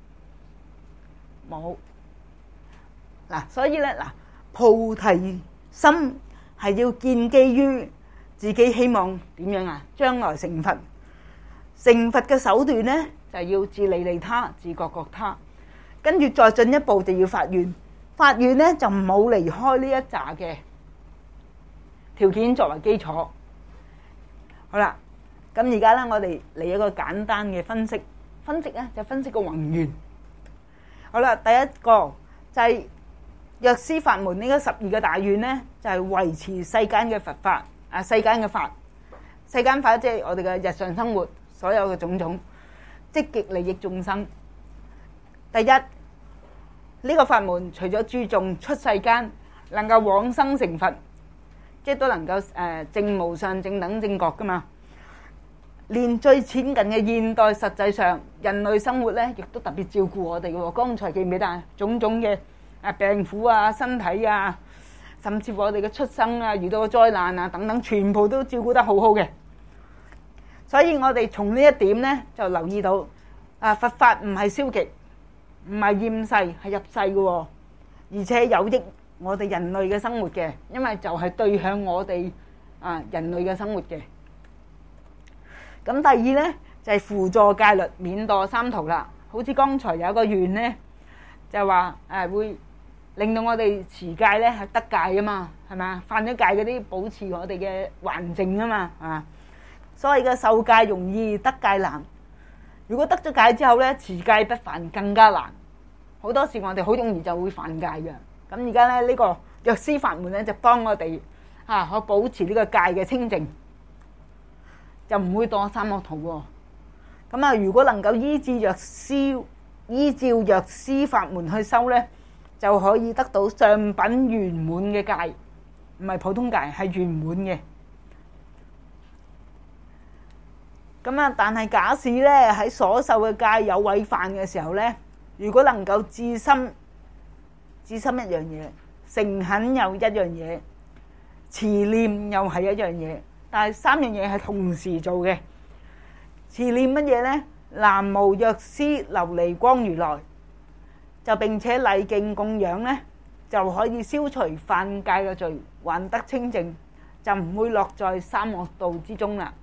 冇。嗱，所以咧嗱，菩提心係要建基於自己希望點樣啊？將來成佛。成佛嘅手段咧，就係要自利利他，自覺覺他。跟住再進一步就要發願。發願咧就冇離開呢一紮嘅條件作為基礎。好啦，咁而家咧我哋嚟一個簡單嘅分析。分析咧就分析個宏願。好啦，第一個就係藥師法門呢個十二個大願咧，就係維持世間嘅佛法啊，世間嘅法，世間法即係我哋嘅日常生活所有嘅種種，積極利益眾生。第一，呢個法門除咗注重出世間能夠往生成佛，即係都能夠誒證無上正等正覺噶嘛。連最淺近嘅現代實際上人類生活咧，亦都特別照顧我哋嘅喎。剛才記唔記得啊？種種嘅誒病苦啊、身體啊，甚至乎我哋嘅出生啊、遇到嘅災難啊等等，全部都照顧得好好嘅。所以我哋從呢一點咧，就留意到啊，佛法唔係消極，唔係厭世，係入世嘅喎，而且有益我哋人類嘅生活嘅，因為就係對向我哋啊人類嘅生活嘅。咁第二咧就係輔助戒律，免墮三途啦。好似剛才有個願咧，就話誒會令到我哋持戒咧係得戒啊嘛，係嘛？犯咗戒嗰啲保持我哋嘅還淨啊嘛，啊，所謂嘅受戒容易得戒難。如果得咗戒之後咧，持戒不犯更加難。好多時我哋好容易就會犯戒嘅。咁而家咧呢個藥師法門咧就幫我哋嚇可保持呢個戒嘅清淨，就唔會墮三惡途喎。咁啊，如果能夠依照藥師依照藥師法門去修咧，就可以得到上品圓滿嘅戒，唔係普通戒，係圓滿嘅。咁啊，但係假使咧喺所受嘅戒有違犯嘅時候咧，如果能夠至心至心一樣嘢，誠懇又一樣嘢，持念又係一樣嘢，但係三樣嘢係同時做嘅。持念乜嘢咧？南無藥師琉璃光如來，就並且禮敬供養咧，就可以消除犯戒嘅罪，還得清淨，就唔會落在三惡道之中啦。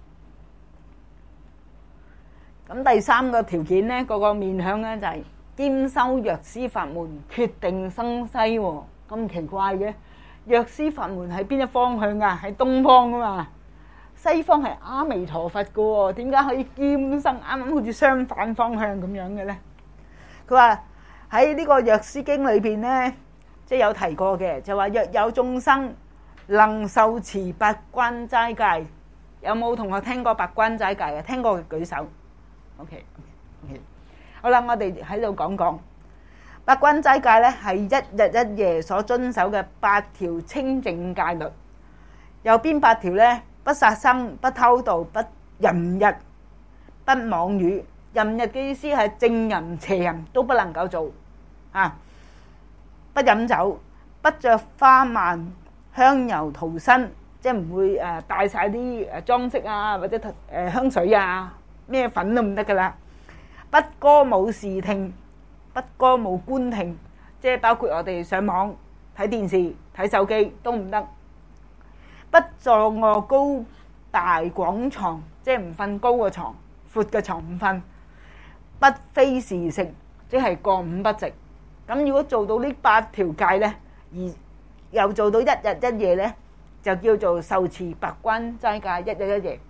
咁第三個條件咧，個個面向咧就係兼修藥師法門，決定生西喎。咁奇怪嘅，藥師法門喺邊一方向啊？喺東方噶嘛，西方係阿彌陀佛噶喎，點解可以兼生？啱啱好似相反方向咁樣嘅咧？佢話喺呢個藥師經裏邊咧，即係有提過嘅，就話若有眾生能受持八關齋戒，有冇同學聽過八關齋戒嘅？聽過嘅舉手。OK OK，好啦，我哋喺度講講八關齋戒咧，係一日一夜所遵守嘅八條清淨戒律。有邊八條咧？不殺生、不偷盜、不淫逸、不妄語。淫逸嘅意思係正淫、邪淫都不能夠做啊！不飲酒、不着花鬘香油塗身，即係唔會誒帶曬啲誒裝飾啊，或者誒香水啊。咩粉都唔得噶啦！不歌舞視聽，不歌舞觀聽，即係包括我哋上網睇電視、睇手機都唔得。不坐臥高大廣床，即係唔瞓高嘅床、闊嘅床唔瞓。不非時食，即係過午不食。咁如果做到呢八條戒咧，而又做到一日一夜咧，就叫做受持八關齋戒，一日一夜。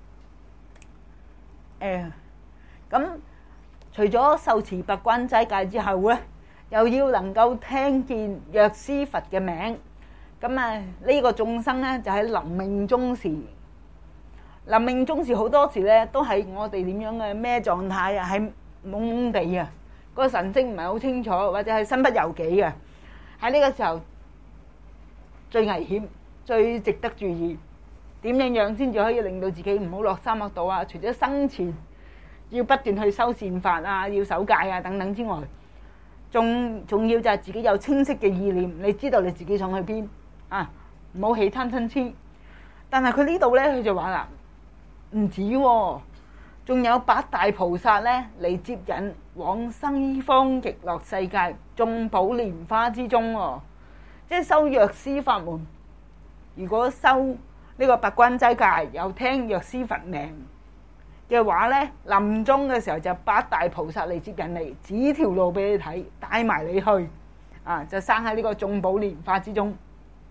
誒，咁除咗受持八關齋戒之後咧，又要能夠聽見藥師佛嘅名，咁啊呢個眾生咧就喺臨命終時，臨命終時好多時咧都係我哋點樣嘅咩狀態啊？係懵懵地啊，個神識唔係好清楚，或者係身不由己嘅。喺呢個時候最危險、最值得注意。點樣樣先至可以令到自己唔好落三惡道啊？除咗生前要不斷去修善法啊，要守戒啊等等之外，仲重要就係自己有清晰嘅意念，你知道你自己想去邊啊？唔好起貪嗔痴。 但係佢呢度咧，佢就話啦，唔止喎，仲有八大菩薩咧嚟接引往西方極樂世界眾寶蓮花之中喎，即係修藥師法門。如果修呢個八關齋戒，又聽藥師佛名嘅話咧，臨終嘅時候就八大菩薩嚟接引你，指條路俾你睇，帶埋你去啊，就生喺呢個眾寶蓮花之中。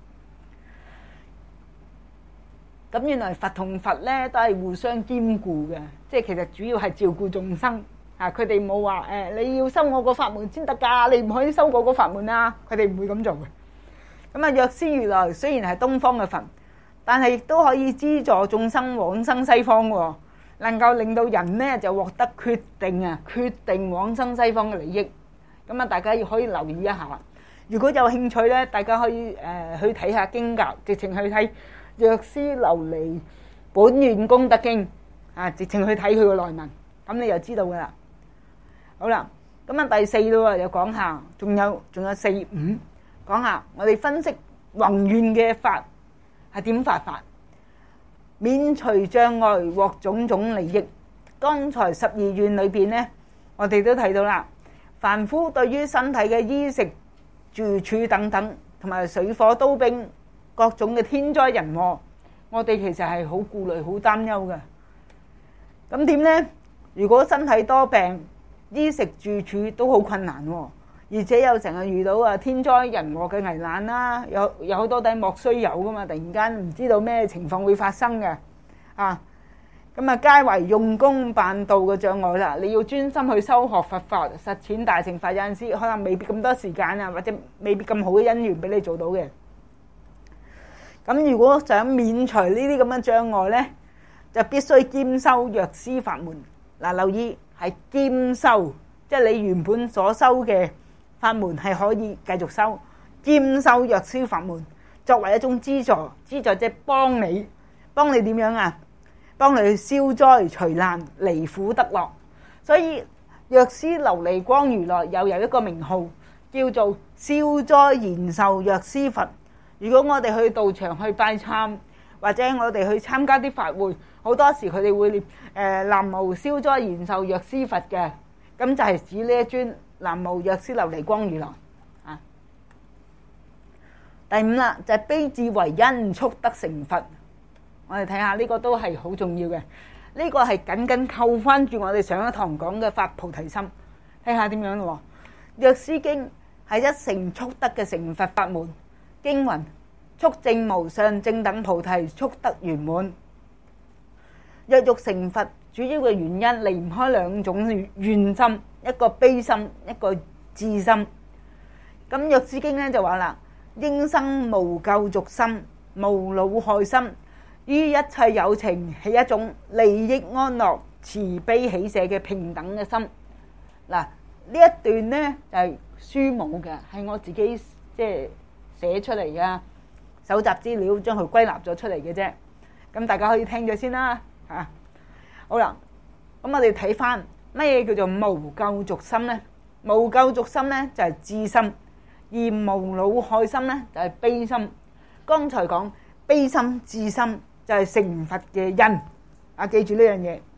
咁原來佛同佛咧都係互相兼顧嘅，即係其實主要係照顧眾生啊。佢哋冇話誒你要修我個法門先得㗎，你唔可以修我個法門啊。佢哋唔會咁做嘅。咁啊，藥師如來雖然係東方嘅佛，但係亦都可以資助眾生往生西方喎，能夠令到人咧就獲得決定啊，決定往生西方嘅利益。咁啊，大家要可以留意一下。如果有興趣咧，大家可以誒去睇下經教，直情去睇藥師琉璃本願功德經啊，直情去睇佢個內文，咁你就知道噶啦。好啦，咁啊第四咯，又講下，仲有仲有四五，講下我哋分析宏願嘅法係點發法，免除障礙獲種種利益。剛才十二願裏邊呢，我哋都睇到啦，凡夫對於身體嘅衣食住處等等，同埋水火刀兵各種嘅天災人禍，我哋其實係好顧慮、好擔憂嘅。咁點呢？如果身體多病，衣食住處都好困難喎，而且又成日遇到啊天災人禍嘅危難啦，有有好多底莫須有噶嘛，突然間唔知道咩情況會發生嘅啊。咁啊，皆為用功辦道嘅障礙啦。你要專心去修學佛法、實踐大乘法，有陣時可能未必咁多時間啊，或者未必咁好嘅因緣俾你做到嘅。咁如果想免除呢啲咁嘅障礙呢，就必須兼修藥師法門。嗱，留意係兼修，即係你原本所修嘅法門係可以繼續修，兼修藥師法門作為一種資助，資助即係幫你，幫你點樣啊？幫你去消災除難、離苦得樂。所以藥師琉璃光如來又有一個名號叫做消災延壽藥師佛。如果我哋去道場去拜懺，或者我哋去參加啲法會，好多時佢哋會念誒南無消災延壽藥師佛嘅，咁就係指呢一尊南無藥師琉璃光如來啊。第五啦，就係悲智為因，速得成佛。我哋睇下呢個都係好重要嘅，呢個係緊緊扣翻住我哋上一堂講嘅發菩提心，睇下點樣咯。藥師經係一成速得嘅成佛法門。經云：速證無上正等菩提，速得圓滿。若欲成佛，主要嘅原因離唔開兩種願心，一個悲心，一個智心。咁藥師經咧就話啦：應生無救續心，無惱害心，於一切有情起一種利益安樂、慈悲喜捨嘅平等嘅心。嗱，呢一段咧就係書冇嘅，係我自己即係寫出嚟嘅，搜集資料將佢歸納咗出嚟嘅啫。咁大家可以聽咗先啦嚇。好啦，咁我哋睇翻乜嘢叫做無救續心咧？無救續心咧就係智心，而無惱害心咧就係悲心。剛才講悲心、智心就係成佛嘅因啊！記住呢樣嘢。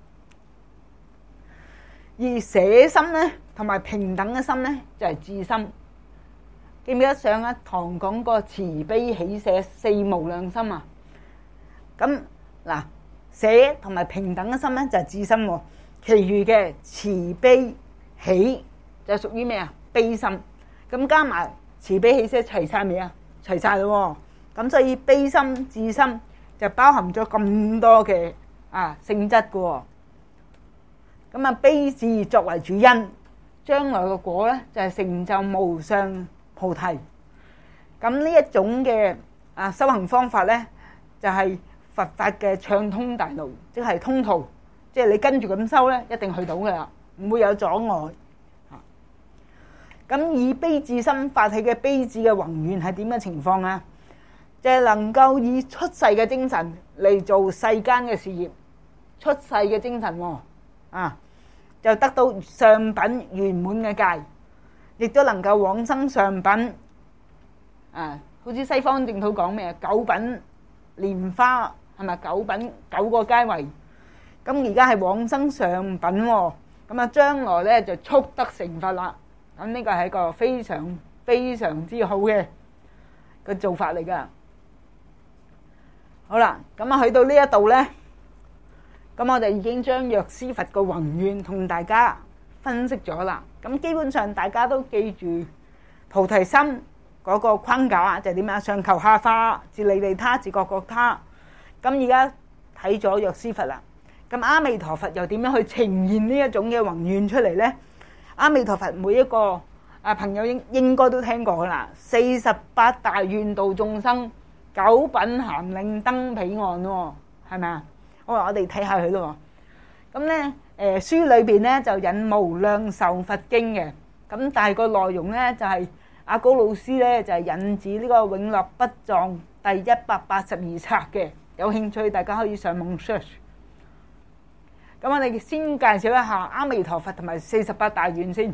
而捨心咧同埋平等嘅心咧就係智心。記唔記得上一堂講過慈悲喜捨四無量心啊？咁嗱，捨同埋平等嘅心咧就係智心喎，其餘嘅慈悲喜就屬於咩啊？悲心。咁加埋慈悲喜捨齊晒未啊？齊晒咯喎。咁所以悲心、智心就包含咗咁多嘅啊性質嘅喎。咁啊，悲智作為主因，將來嘅果咧就係成就無上菩提。咁呢一種嘅啊修行方法咧，就係佛法嘅暢通大路，即係通途，即係你跟住咁修咧，一定去到嘅啦，唔會有阻礙。咁以悲智心發起嘅悲智嘅宏願係點嘅情況啊？就係能夠以出世嘅精神嚟做世間嘅事業，出世嘅精神喎，啊，就得到上品圓滿嘅戒，亦都能夠往生上品。啊，好似西方淨土講咩啊？九品蓮花係咪九品九個階位？咁而家係往生上品喎，咁啊將來咧就速得成佛啦。咁呢個係一個非常非常之好嘅個做法嚟噶。好啦，咁啊去到呢一度咧，咁我哋已經將藥師佛個宏願同大家分析咗啦。咁基本上大家都記住菩提心嗰個框架就係點啊？上求下化，自利利他，自覺覺他。咁而家睇咗藥師佛啦，咁阿彌陀佛又點樣去呈現呢一種嘅宏願出嚟呢？阿彌陀佛每一個啊朋友應應該都聽過噶啦，四十八大願度眾生，九品咸令登彼岸喎，係咪啊？好啊，我哋睇下佢咯。咁咧誒書裏邊咧就引無量壽佛經嘅，咁但係個內容咧就係阿高老師咧就係引自呢個永樂不藏第一百八十二冊嘅，有興趣大家可以上網 search。咁我哋先介紹一下阿彌陀佛同埋四十八大願先。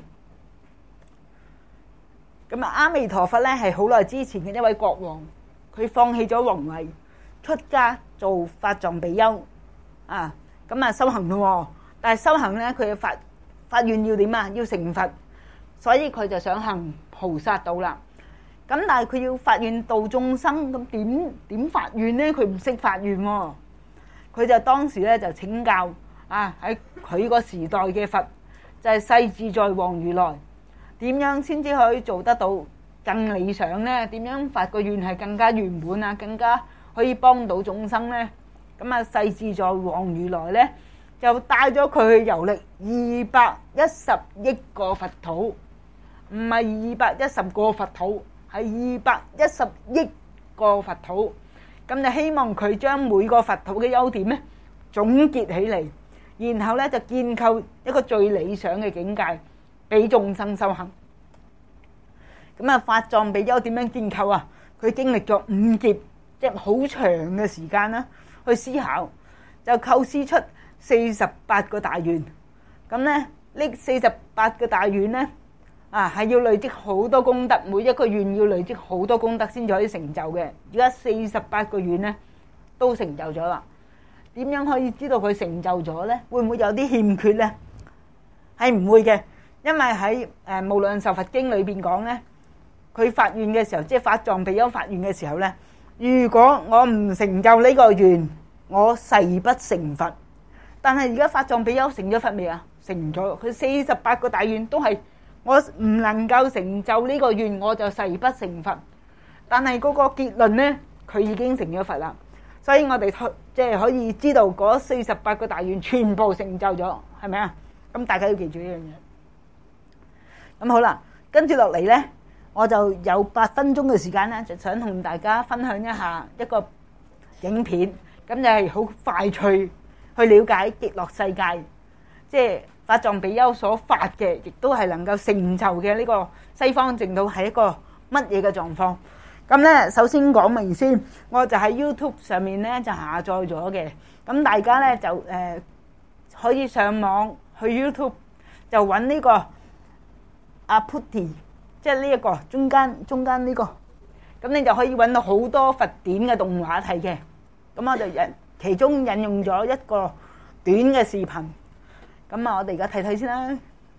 咁啊，阿彌陀佛咧係好耐之前嘅一位國王，佢放棄咗皇位，出家做法藏比丘啊。咁啊修行咯，但係修行咧佢嘅發發願要點啊？要成佛，所以佢就想行菩薩道啦。咁但係佢要發願度眾生，咁點點發願咧？佢唔識發願喎，佢就當時咧就請教啊喺佢個時代嘅佛，就係世自在王如來，點樣先至可以做得到更理想咧？點樣發個願係更加圓滿啊？更加可以幫到眾生咧？咁啊，世自在王如來咧就帶咗佢去遊歷二百一十億個佛土，唔係二百一十個佛土，係二百一十億個佛土。咁就希望佢將每個佛土嘅優點咧總結起嚟，然後咧就建構一個最理想嘅境界俾眾生修行。咁啊，法藏比丘點樣建構啊？佢經歷咗五劫，即係好長嘅時間啦。去思考，就構思出四十八個大願。咁咧，呢四十八個大願咧，啊係要累積好多功德，每一個願要累積好多功德先至可以成就嘅。而家四十八個願咧都成就咗啦。點樣可以知道佢成就咗咧？會唔會有啲欠缺咧？係唔會嘅，因為喺誒無量壽佛經裏邊講咧，佢發願嘅時候，即係法藏比丘發願嘅時候咧。如果我唔成就呢個願，我誓不成佛。但係而家法藏比丘成咗佛未啊？成咗，佢四十八個大願都係我唔能夠成就呢個願，我就誓不成佛。但係嗰個結論呢，佢已經成咗佛啦。所以我哋即係可以知道嗰四十八個大願全部成就咗，係咪啊？咁大家要記住呢樣嘢。咁好啦，跟住落嚟呢。我就有八分鐘嘅時間咧，就想同大家分享一下一個影片，咁就係好快脆去了解極樂世界，即係法藏比丘所發嘅，亦都係能夠成就嘅呢個西方淨土係一個乜嘢嘅狀況。咁咧，首先講明先，我就喺 YouTube 上面咧就下載咗嘅，咁大家咧就誒可以上網去 YouTube 就揾呢個阿菩提。即係呢一個中間中間呢個，咁你就可以揾到好多佛典嘅動畫睇嘅。咁我就引其中引用咗一個短嘅視頻。咁啊，我哋而家睇睇先啦。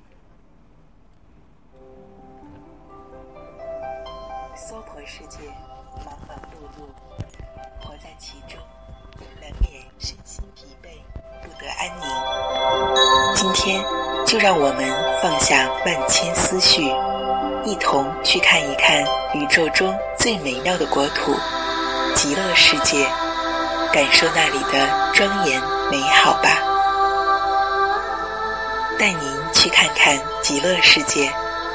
娑婆世界忙忙碌碌，活在其中，難免身心疲憊，不得安寧。今天就讓我們放下萬千思緒，一同去看一看宇宙中最美妙的國土極樂世界，感受那裡的莊嚴美好吧。帶您去看看極樂世界。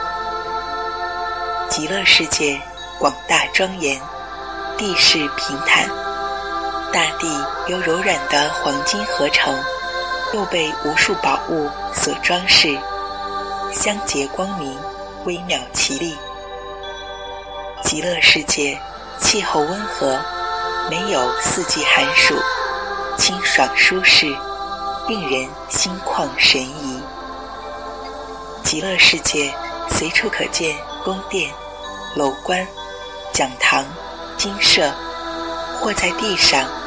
極樂世界廣大莊嚴，地勢平坦，大地由柔軟的黃金合成，又被無數寶物所裝飾，香潔光明，微妙奇麗。極樂世界氣候溫和，沒有四季寒暑，清爽舒適，令人心曠神怡。極樂世界隨處可見宮殿、樓觀、講堂、精舍，或在地上，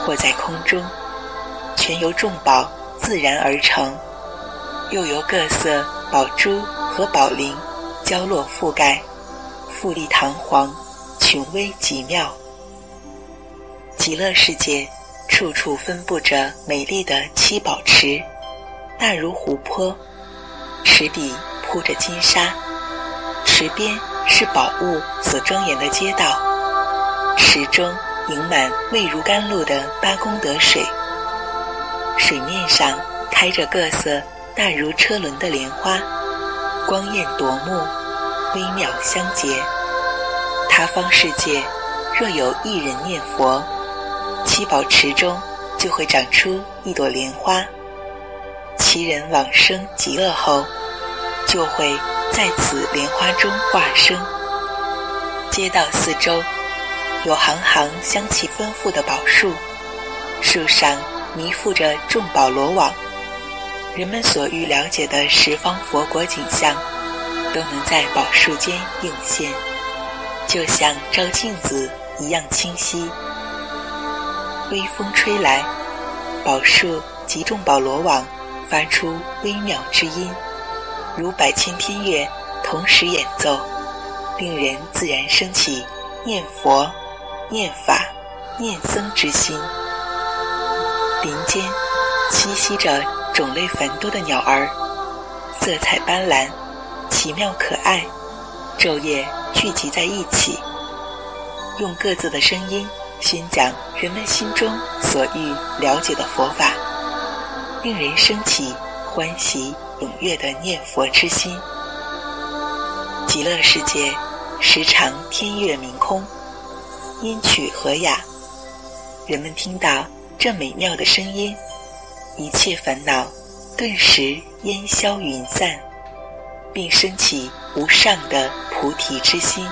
或在空中，全由众宝自然而成，又由各色宝珠和宝铃交落覆盖，富丽堂皇，雄威极妙。极乐世界处处分布着美丽的七宝池，大如湖泊，池底铺着金沙，池边是宝物所庄严的街道，池中盈满味如甘露的八功德水，水面上开着各色大如车轮的莲花，光艳夺目，微妙相结。他方世界若有一人念佛，七宝池中就会长出一朵莲花，其人往生极乐后，就会在此莲花中化生。街道四周有行行香气丰富的宝树，树上弥覆着众宝罗网，人们所欲了解的十方佛国景象都能在宝树间映现，就像照镜子一样清晰。微风吹来，宝树及众宝罗网发出微妙之音，如百千天乐同时演奏，令人自然升起念佛、念法、念僧之心。林间栖息着种类繁多的鸟儿，色彩斑斓，奇妙可爱，昼夜聚集在一起，用各自的声音宣讲人们心中所欲了解的佛法，令人升起欢喜踊跃的念佛之心。极乐世界时常天乐明空，音曲和雅，人们听到这美妙的声音，一切烦恼顿时烟消云散，并升起无上的菩提之心。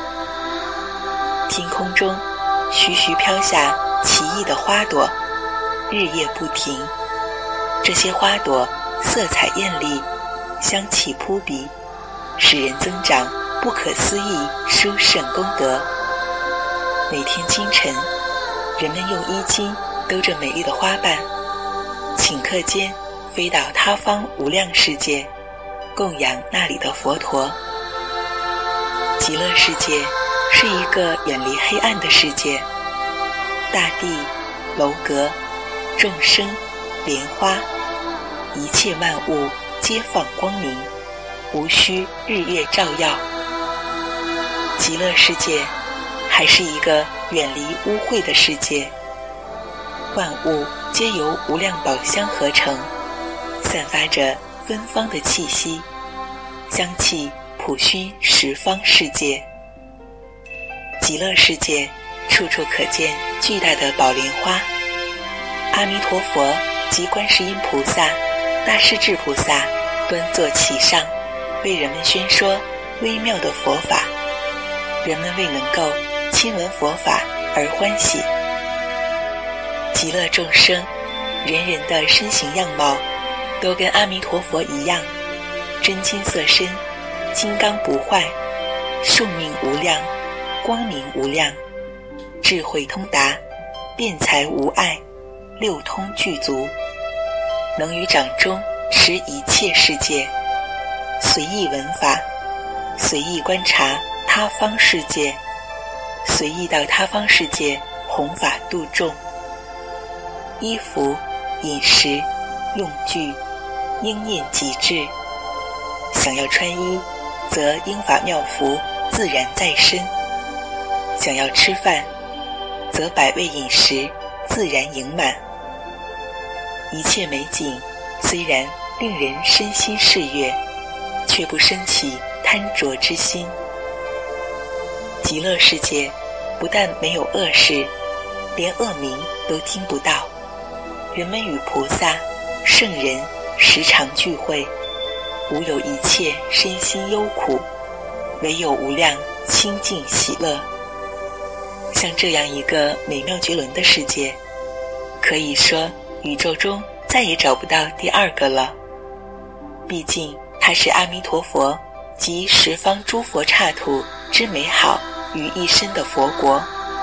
天空中徐徐飘下奇异的花朵，日夜不停，这些花朵色彩艳丽，香气扑鼻，使人增长不可思议殊胜功德。每天清晨，人们用衣襟兜着美丽的花瓣，顷刻间飞到他方无量世界，供养那里的佛陀。极乐世界是一个远离黑暗的世界，大地、楼阁、众生、莲花，一切万物皆放光明，无需日月照耀。极乐世界还是一个远离污秽的世界，万物皆由无量宝香合成，散发着芬芳的气息，香气普熏十方世界。极乐世界处处可见巨大的宝莲花，阿弥陀佛及观世音菩萨、大势至菩萨端坐其上，为人们宣说微妙的佛法，人们为能够亲闻佛法而欢喜。极乐众生人人的身形样貌都跟阿弥陀佛一样，真金色身，金刚不坏，寿命无量，光明无量，智慧通达，辩才无碍，六通具足，能于掌中持一切世界，随意闻法，随意观察他方世界，随意到他方世界弘法度众。衣服、饮食、用具应念极致，想要穿衣则应法妙服自然在身，想要吃饭则百味饮食自然盈满。一切美景虽然令人身心适悦，却不生起贪着之心。极乐世界不但没有恶事，连恶名都听不到，人们与菩萨、圣人时常聚会，无有一切身心忧苦，唯有无量清净喜乐。像这样一个美妙绝伦的世界，可以说宇宙中再也找不到第二个了。毕竟它是阿弥陀佛及十方诸佛刹土之美好于一身的佛国，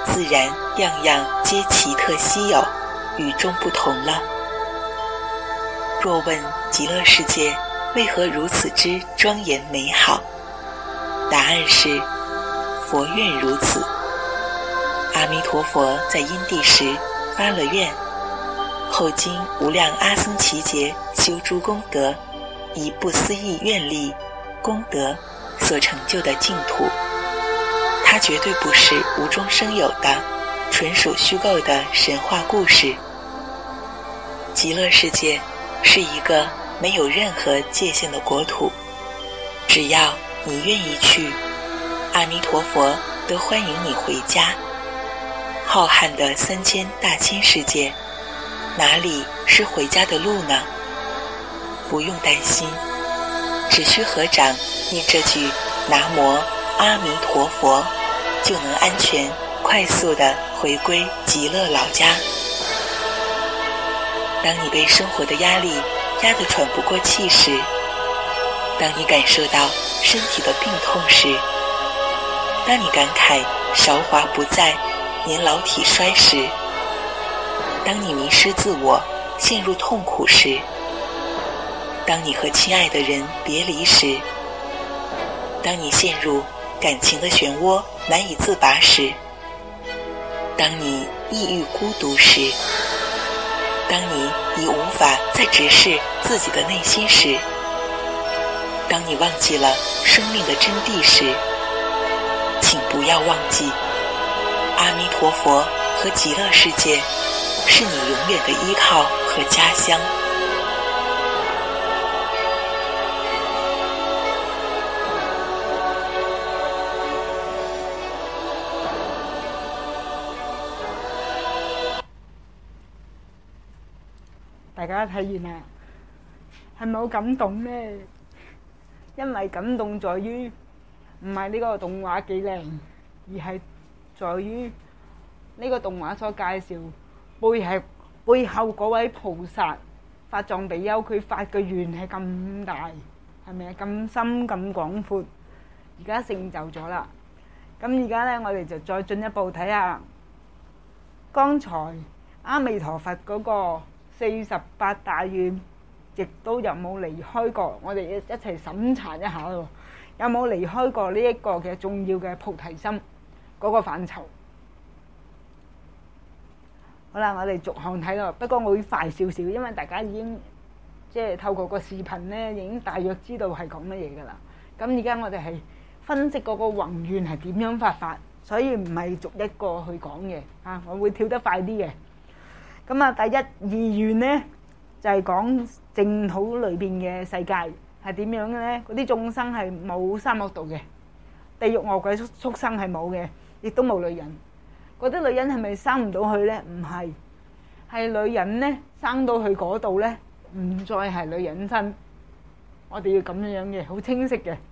自然樣樣皆奇特稀有，與眾不同了。若問極樂世界為何如此之莊嚴美好，答案是佛願如此。阿彌陀佛在因地時發了願，後經無量阿僧祇劫修諸功德，以不思議願力功德所成就的淨土，它絕對不是無中生有的，純屬虛構的神話故事。極樂世界是一個沒有任何界限的國土，只要你願意去，阿彌陀佛都歡迎你回家。浩瀚的三千大千世界，哪裡是回家的路呢？不用擔心，只需合掌念這句南無阿彌陀佛，就能安全快速地回歸極樂老家。當你被生活的壓力壓得喘不過氣時，當你感受到身體的病痛時，當你感慨韶華不再，年老體衰時，當你迷失自我，陷入痛苦時，當你和親愛的人別離時，當你陷入感情的漩渦難以自拔時，當你抑鬱孤獨時，當你已無法再直視自己的內心時，當你忘記了生命的真諦時，請不要忘記，阿彌陀佛和極樂世界是你永遠的依靠和家鄉。 大家睇完啦，係咪好感動呢？因為感動在於唔係呢個動畫幾靚，而係在於呢個動畫所介紹背後背後嗰位菩薩法藏比丘，佢發嘅願係咁大，係咪啊？咁深咁廣闊，而家成就咗啦。咁而家呢，我哋就再進一步睇下剛才阿彌陀佛嗰個四十八大願，亦都有冇離開過？我哋一一齊審查一下咯，有冇離開過呢一個嘅重要嘅菩提心嗰個範疇？好啦，我哋逐項睇咯。不過我會快少少，因為大家已經即係透過個視頻呢，已經大約知道係講乜嘢噶啦。咁而家我哋係分析嗰個宏願係點樣發法，所以唔係逐一個去講嘅啊。我會跳得快啲嘅。咁啊，第一二願呢，就係講淨土裏邊嘅世界係點樣嘅呢？嗰啲眾生係冇三惡道嘅，地獄餓鬼畜生係冇嘅，亦都冇女人。嗰啲女人係咪生唔到去呢？唔係，係女人呢生到去嗰度呢，唔再係女人身。我哋要咁樣嘅，好清晰嘅。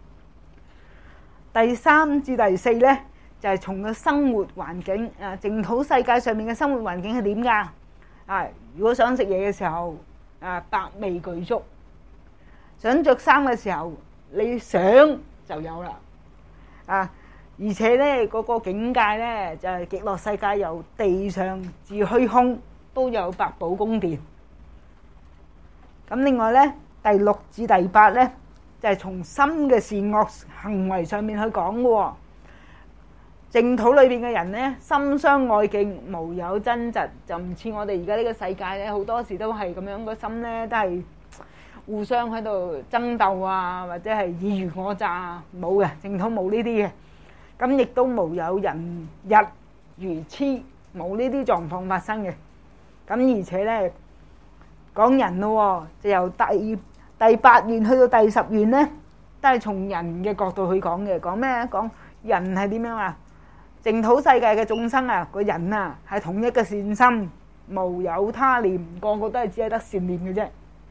第三至第四呢，就係從個生活環境啊，淨土世界上面嘅生活環境係點㗎？啊，如果想食嘢嘅時候，啊，百味具足；想着衫嘅時候，你想就有啦。啊，而且咧嗰個境界咧就係極樂世界，由地上至虛空都有百寶宮殿。咁另外咧，第六至第八咧就係從心嘅善惡行為上面去講嘅喎。淨土裏邊嘅人呢，心相愛敬，無有爭執，就唔似我哋而家呢個世界呢，好多時都係咁樣，個心呢都係互相喺度爭鬥啊，或者係爾虞我詐啊，冇嘅，淨土冇呢啲嘅。咁亦都無有人日如痴，冇呢啲狀況發生嘅。咁而且呢，講人咯，就由第第八願去到第十願呢，都係從人嘅角度去講嘅。講咩啊？講人係點樣啊？淨土世界嘅眾生啊，個人啊係統一嘅善心，無有他念，個個都係只係得善念嘅啫。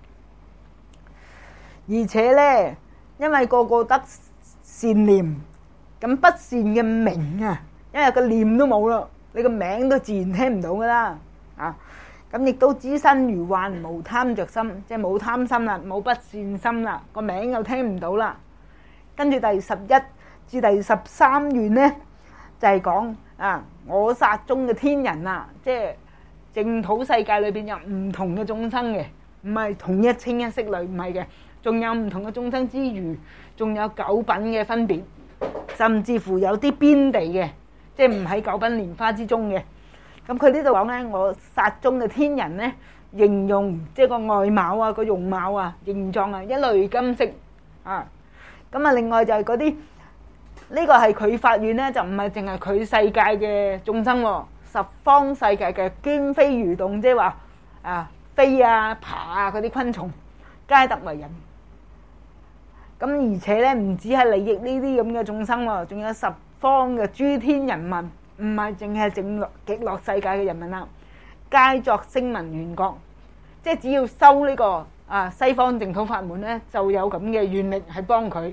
而且呢，因為個個得善念，咁不善嘅名啊，因為個念都冇啦，你個名都自然聽唔到噶啦。啊，咁亦都知身如幻，無貪着心，即係冇貪心啦，冇不善心啦，個名又聽唔到啦。跟住第十一至第十三願呢，就係講啊， 我剎中嘅天人啊，即係淨土世界裏邊有唔同嘅眾生嘅，唔係同一清一色類，唔係嘅，仲有唔同嘅眾生之餘，仲有九品嘅分別，甚至乎有啲邊地嘅，即係唔喺九品蓮花之中嘅。咁佢呢度講咧，我剎中嘅天人咧，形容即係個外貌啊、個容貌啊、形狀啊，一類金色啊。咁啊，另外就係嗰啲呢個係佢發願咧，就唔係淨係佢世界嘅眾生喎，十方世界嘅捐飛蠕動，即係話啊飛啊爬啊嗰啲昆蟲，皆得為人。咁而且咧，唔止係利益呢啲咁嘅眾生喎，仲有十方嘅諸天人民，唔係淨係淨極樂世界嘅人民啦，皆作聲聞緣覺，即係只要修呢個啊西方淨土法門咧，就有咁嘅願力係幫佢。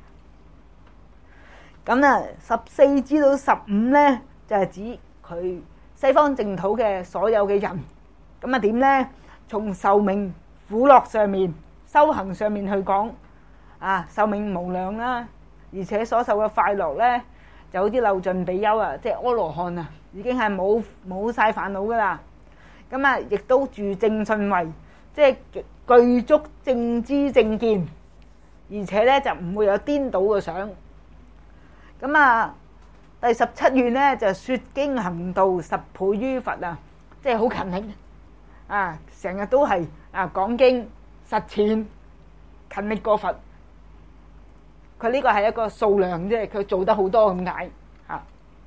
咁啊，十四至到十五咧，就係指佢西方淨土嘅所有嘅人。咁啊點咧？從壽命苦樂上面、修行上面去講，啊壽命無量啦，而且所受嘅快樂咧，就好似漏盡比丘啊，即係阿羅漢啊，已經係冇冇曬煩惱噶啦。咁啊，亦都住正信位，即係具足正知正見，而且咧就唔會有顛倒嘅想。咁啊，第十七願咧就説經行道十倍於佛啊，即係好勤力啊，成日都係啊講經實踐，勤力過佛。佢呢個係一個數量，即係佢做得好多咁解嚇。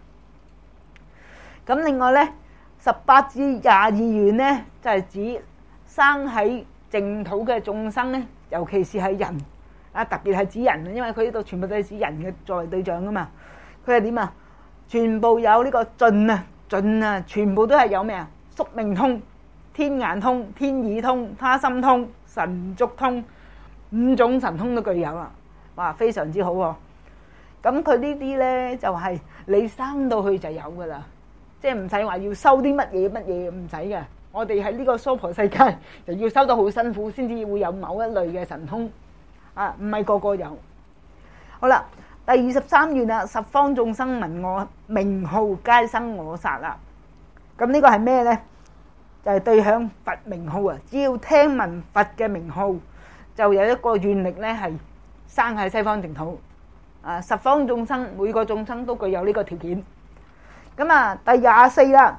咁另外咧，十八至廿二願咧就係指生喺淨土嘅眾生咧，尤其是係人。啊，特別係指人，因為佢呢度全部都係指人嘅作為對象噶嘛。佢係點啊？全部有呢個盡啊，盡啊，全部都係有咩啊？宿命通、天眼通、天耳通、他心通、神足通，五種神通都具有啊！哇，非常之好喎。咁佢呢啲咧就係你生到去就有噶啦，即係唔使話要修啲乜嘢乜嘢，唔使嘅。我哋喺呢個娑婆世界就要修得好辛苦，先至會有某一類嘅神通。啊，唔係個個有。好啦，第二十三願啦，十方眾生聞我名號，皆生我剎啦。咁呢個係咩呢？就係對響佛名號啊！只要聽聞佛嘅名號，就有一個願力呢係生喺西方淨土。啊，十方眾生每個眾生都具有呢個條件。咁啊，第廿四啦，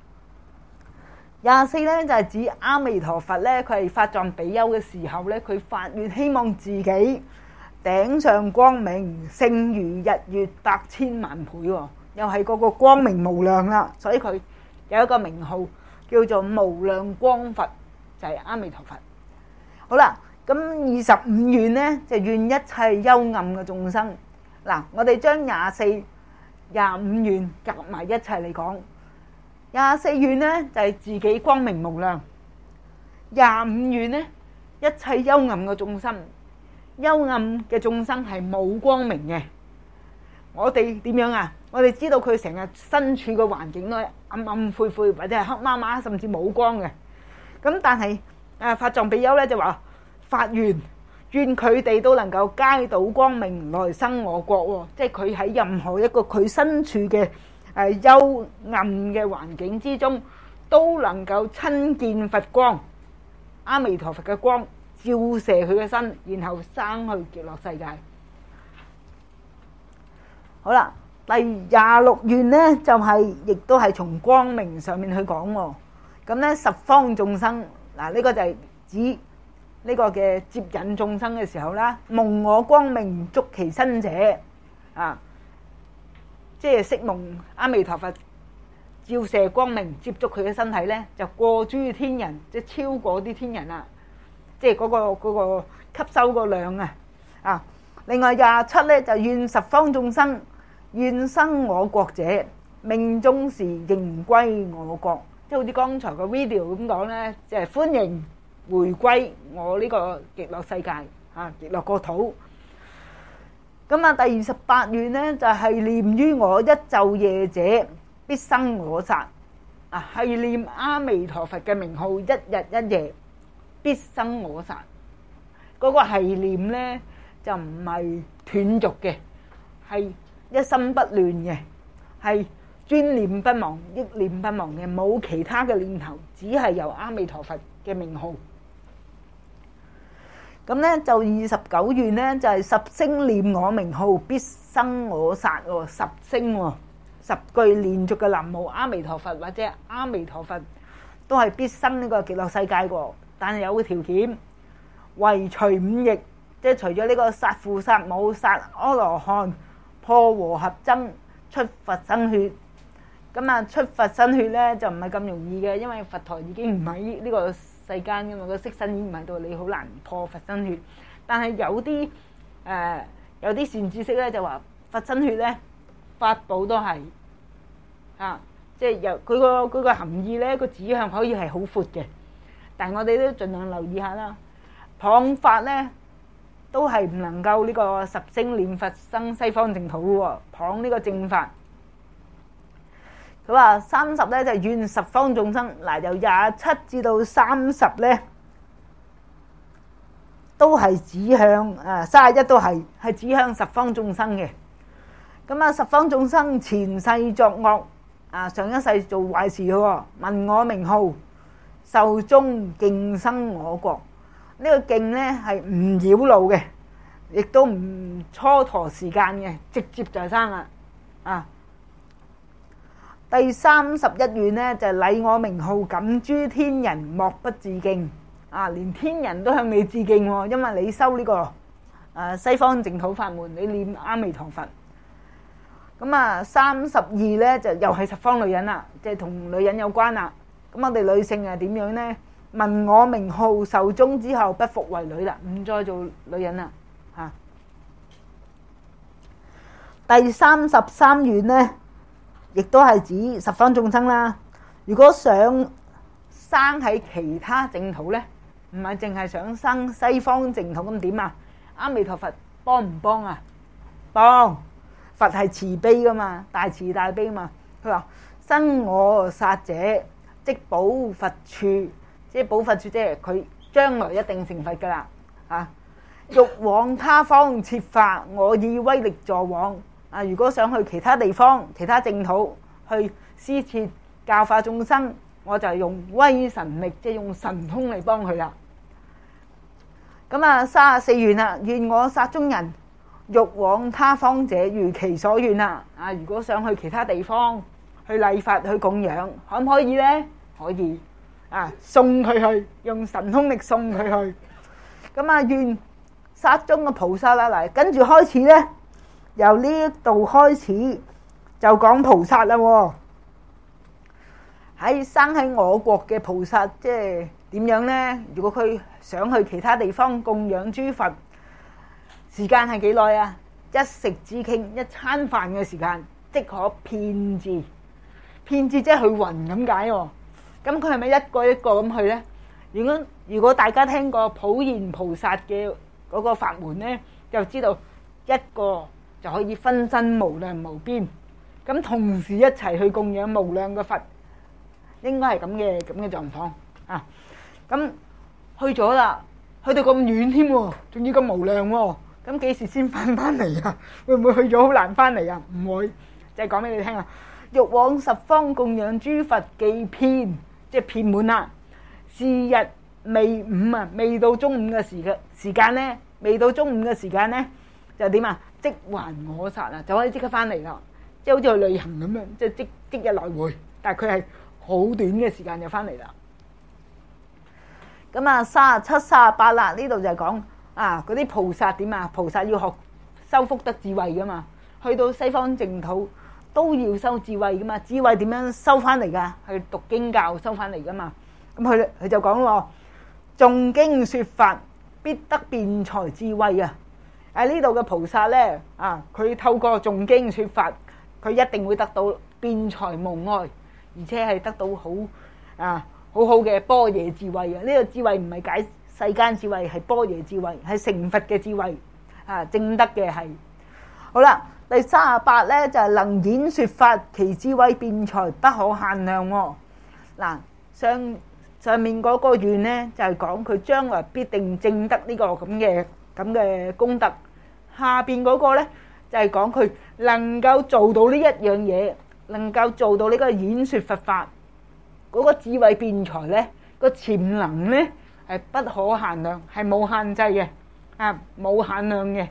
廿四咧就係指阿彌陀佛咧，佢係法藏比丘嘅時候咧，佢發願希望自己頂上光明勝如日月百千萬倍喎，又係嗰個光明無量啦，所以佢有一個名號叫做無量光佛，就係阿彌陀佛。好啦，咁二十五願咧就願一切幽暗嘅眾生。嗱，我哋將廿四、廿五願夾埋一齊嚟講。廿四願咧就係自己光明無量，廿五願咧一切幽暗嘅眾生，幽暗嘅眾生係冇光明嘅。我哋點樣啊？我哋知道佢成日身處嘅環境都係暗暗灰灰或者係黑麻麻，甚至冇光嘅。咁但係誒法藏比丘咧就話發願，願佢哋都能夠皆睹光明來生我國喎，即係佢喺任何一個佢身處嘅誒幽暗嘅環境之中，都能夠親見佛光，阿彌陀佛嘅光照射佢嘅身，然後生去極樂世界。好啦，第廿六願咧就係亦都係從光明上面去講喎。咁咧十方眾生，嗱呢個就係指呢個嘅接引眾生嘅時候啦，蒙我光明觸其身者啊。即係悉蒙阿彌陀佛照射光明，接觸佢嘅身體咧，就過諸天人，即係超過啲天人啦。即係嗰個嗰個吸收個量啊！啊，另外廿七咧就願十方眾生願生我國者，命終時仍歸我國。即係好似剛才個 video 咁講咧，即係歡迎回歸我呢個極樂世界啊，極樂國土。咁啊，第二十八願咧就係念於我一晝夜者，必生我剎啊，係念阿彌陀佛嘅名號，一日一夜必生我剎。嗰個係念咧就唔係斷續嘅，係一心不亂嘅，係專念不忘，憶念不忘嘅，冇其他嘅念頭，只係有阿彌陀佛嘅名號。咁咧就二十九願咧就係十聲念我名號，必生我剎喎，十聲喎，十句連續嘅南無阿彌陀佛或者阿彌陀佛都係必生呢個極樂世界喎。但係有個條件，唯除五逆，即係除咗呢個殺父殺母殺阿羅漢破和合僧出佛身血。咁啊出佛身血咧就唔係咁容易嘅，因為佛陀已經唔喺呢個世間㗎嘛，個色身已經唔喺度，你好難破佛身血。但係有啲誒、呃、有啲善知識咧就話佛身血咧法寶都係啊，即係有佢個佢個含義咧個指向可以係好闊嘅，但係我哋都盡量留意下啦。謗法咧都係唔能夠呢個十聲念佛生西方淨土喎，謗呢個正法。佢話三十咧就願十方眾生，嗱由廿七至到三十咧都係指向啊，三十一都係係指向十方眾生嘅。咁啊十方眾生前世作惡啊，上一世做壞事嘅喎，聞我名號，壽終徑生我國。呢個徑咧係唔繞路嘅，亦都唔蹉跎時間嘅，直接就生啦啊！第三十一願咧就係禮我名號，感諸天人莫不致敬啊！連天人都向你致敬喎，因為你修呢個誒西方淨土法門，你念阿彌陀佛。咁啊，三十二咧就又係十方女人啦，即係同女人有關啦。咁我哋女性係點樣咧？聞我名號，壽終之後不復為女啦，唔再做女人啦嚇。第三十三願咧，亦都係指十方眾生啦。如果想生喺其他淨土咧，唔係淨係想生西方淨土咁點啊？阿彌陀佛幫唔幫啊？幫！佛係慈悲噶嘛，大慈大悲嘛。佢話生我剎者，即保佛處，即係保佛處，即係佢將來一定成佛噶啦嚇。欲往他方設法，我以威力助往。啊！如果想去其他地方、其他淨土去施設教化眾生，我就用威神力，即係用神通嚟幫佢啦。咁啊，三十四願啦，願我剎中人欲往他方者，如其所願啦。啊！如果想去其他地方去禮佛、去供養，可唔可以呢？可以啊！送佢去，用神通力送佢去。咁啊，願剎中嘅菩薩啦，嗱，跟住開始呢。由呢一度開始就講菩薩啦喎，喺生喺我國嘅菩薩，即係點樣呢？如果佢想去其他地方供養諸佛，時間係幾耐啊？一食之傾，一餐飯嘅時間，即可遍至。遍至即係去雲咁解喎。咁佢係咪一個一個咁去呢？如果如果大家聽過普賢菩薩嘅嗰個法門呢，就知道一個就可以分身無量無邊，咁同時一齊去供養無量嘅佛，應該係咁嘅咁嘅狀況啊！咁去咗啦，去到咁遠添喎，仲要咁無量喎，咁幾時先翻翻嚟啊？會唔會去咗好難翻嚟啊？唔會，就係講俾你聽啊！欲往十方供養諸佛，既遍，即係遍滿啦。是日未午啊，未到中午嘅時嘅時間咧，未到中午嘅時間咧，就點啊？即還我剎啊，就可以即刻翻嚟啦，即係好似去旅行咁樣，即係即即日來回，但係佢係好短嘅時間就翻嚟啦。咁啊，三十七、三十八啦，呢度就係講啊嗰啲菩薩點啊？菩薩要學修福德智慧噶嘛，去到西方淨土都要修智慧噶嘛，智慧點樣收翻嚟噶？去讀經教收翻嚟噶嘛。咁佢佢就講喎，誦經說法必得辯才智慧啊！喺呢度嘅菩薩咧，啊，佢透過誦經說法，佢一定會得到辯才無礙，而且係得到好啊好好嘅般若智慧啊！呢個智慧唔係解世間智慧，係般若智慧，係成佛嘅智慧啊，證得嘅係。好啦，第三十八咧就係能演說法，其智慧辯才不可限量喎。嗱，上上面嗰個願咧就係講佢將來必定證得呢個咁嘅咁嘅功德。下邊嗰個咧就係講佢能夠做到呢一樣嘢， 能夠做到呢個演說佛法，嗰個智慧辯才呢，個潛能呢係不可限量，係冇限制嘅，啊冇限量嘅。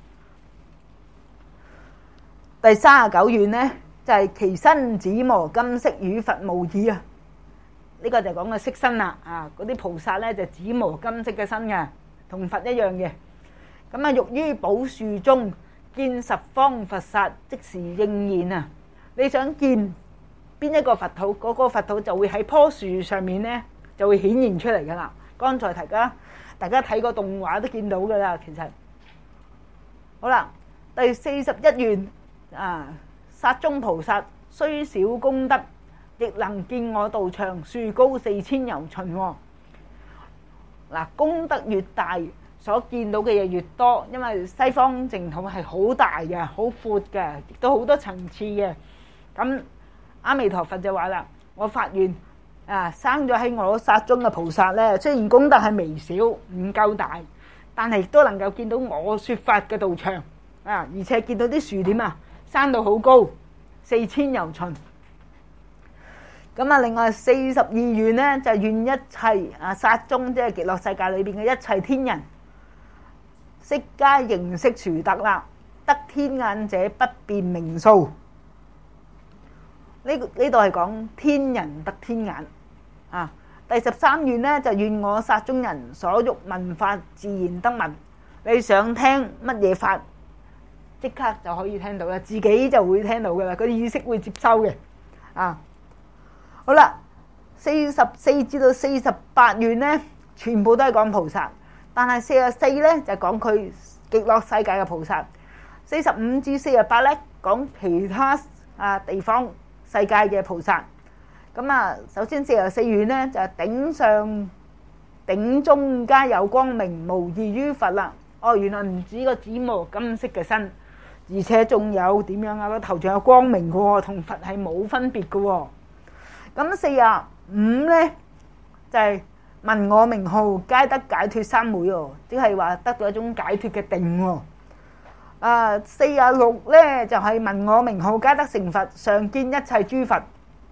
第三十九願呢就係其身紫磨金色與佛無異啊！呢個就講嘅色身啦，啊嗰啲菩薩呢就紫磨金色嘅身嘅，同佛一樣嘅。咁啊，欲於寶樹中見十方佛剎，即時應現啊！你想見邊一個佛土，嗰個佛土就會喺棵樹上面呢就會顯現出嚟噶啦。剛才大家大家睇個動畫都見到噶啦，其實好啦。第四十一願啊，剎中菩薩雖少功德，亦能見我道場，樹高四千由旬。嗱，功德越大，所見到嘅嘢越多，因為西方淨土係好大嘅，好闊嘅，亦都好多層次嘅。咁阿彌陀佛就話啦：我發願啊，生咗喺我剎中嘅菩薩呢，雖然功德係微小，唔夠大，但係亦都能夠見到我說法嘅道場啊，而且見到啲樹點啊，生到好高，四千由旬。咁啊，另外四十二願呢，就願一切啊剎中，即係極樂世界裏邊嘅一切天人，悉皆認識殊特啦，得天眼者不辨名數。呢呢度係講天人得天眼啊。第十三願呢，就願我剎中人所欲聞法自然得聞。你想聽乜嘢法，即刻就可以聽到啦，自己就會聽到噶啦，個意識會接收嘅啊。好啦，四十四至到四十八願呢，全部都係講菩薩，但係四十四呢就講佢極樂世界嘅菩薩，四十五至四十八呢講其他啊地方世界嘅菩薩。咁啊，首先四十四願呢就係頂上頂中皆有光明，無異於佛啦。哦，原來唔止個紫磨金色嘅身，而且仲有點樣啊？個頭仲有光明嘅喎，同佛係冇分別嘅喎。咁四十五呢就係聞我名號，皆得解脫三昧喎，即係話得到一種解脫嘅定喎。啊，四十六呢就係聞我名號，皆得成佛，常見一切諸佛。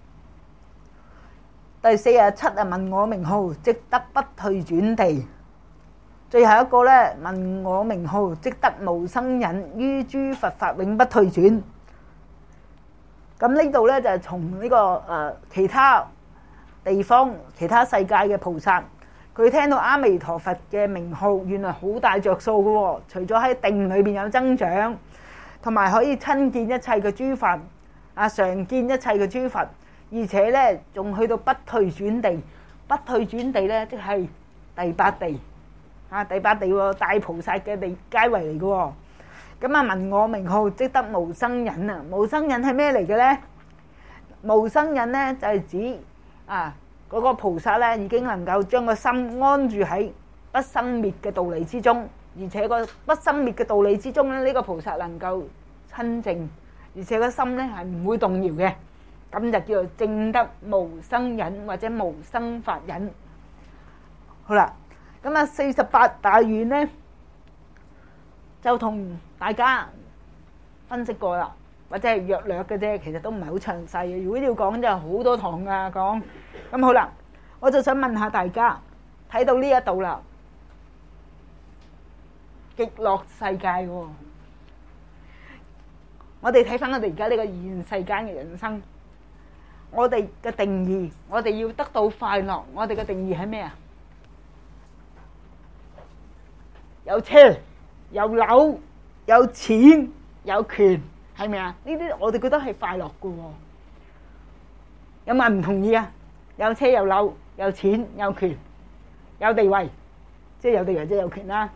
第四十七啊，聞我名號，即得不退轉地。最後一個呢，聞我名號，即得無生忍，於諸佛法永不退轉。咁呢度呢就係從呢個誒其他地方、其他世界嘅菩薩，佢聽到阿彌陀佛嘅名號，原來好大着數嘅喎。除咗喺定裏邊有增長，同埋可以親見一切嘅諸佛，啊常見一切嘅諸佛，而且呢仲去到不退轉地。不退轉地呢，即係第八地啊，第八地喎，大菩薩嘅地階位嚟嘅喎。咁啊，聞我名號，即得無生忍啊！無生忍係咩嚟嘅呢？無生忍呢就係指啊嗰個菩薩呢已經能夠將個心安住喺不生滅嘅道理之中，而且個不生滅嘅道理之中呢，呢個菩薩能夠親淨，而且個心呢係唔會動搖嘅，咁就叫做證得無生忍或者無生法忍。好啦，咁啊四十八大願呢就同大家分析過啦，或者係略略嘅啫，其實都唔係好詳細嘅。如果要講就好多堂噶講。咁好啦，我就想問下大家，睇到呢一度啦，極樂世界喎，我哋睇翻我哋而家呢個現世間嘅人生，我哋嘅定義，我哋要得到快樂，我哋嘅定義係咩啊？有車有樓有錢有權，係咪啊？呢啲我哋覺得係快樂嘅喎。有冇人唔同意啊？有車有樓有錢有權有地位，即係有地位即係有權啦。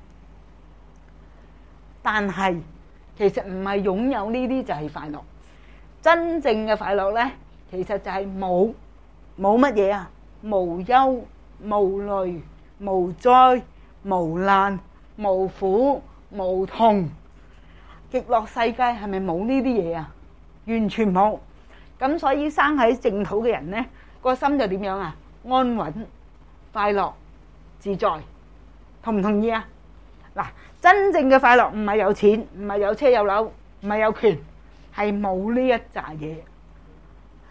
但係其實唔係擁有呢啲就係快樂。真正嘅快樂呢，其實就係冇冇乜嘢啊？無憂無慮無災無難無苦無痛。極樂世界係咪冇呢啲嘢啊？完全冇。咁所以生喺淨土嘅人呢，個心就點樣啊？安穩、快樂、自在，同唔同意啊？嗱，真正嘅快樂唔係有錢，唔係有車有樓，唔係有權，係冇呢一紮嘢。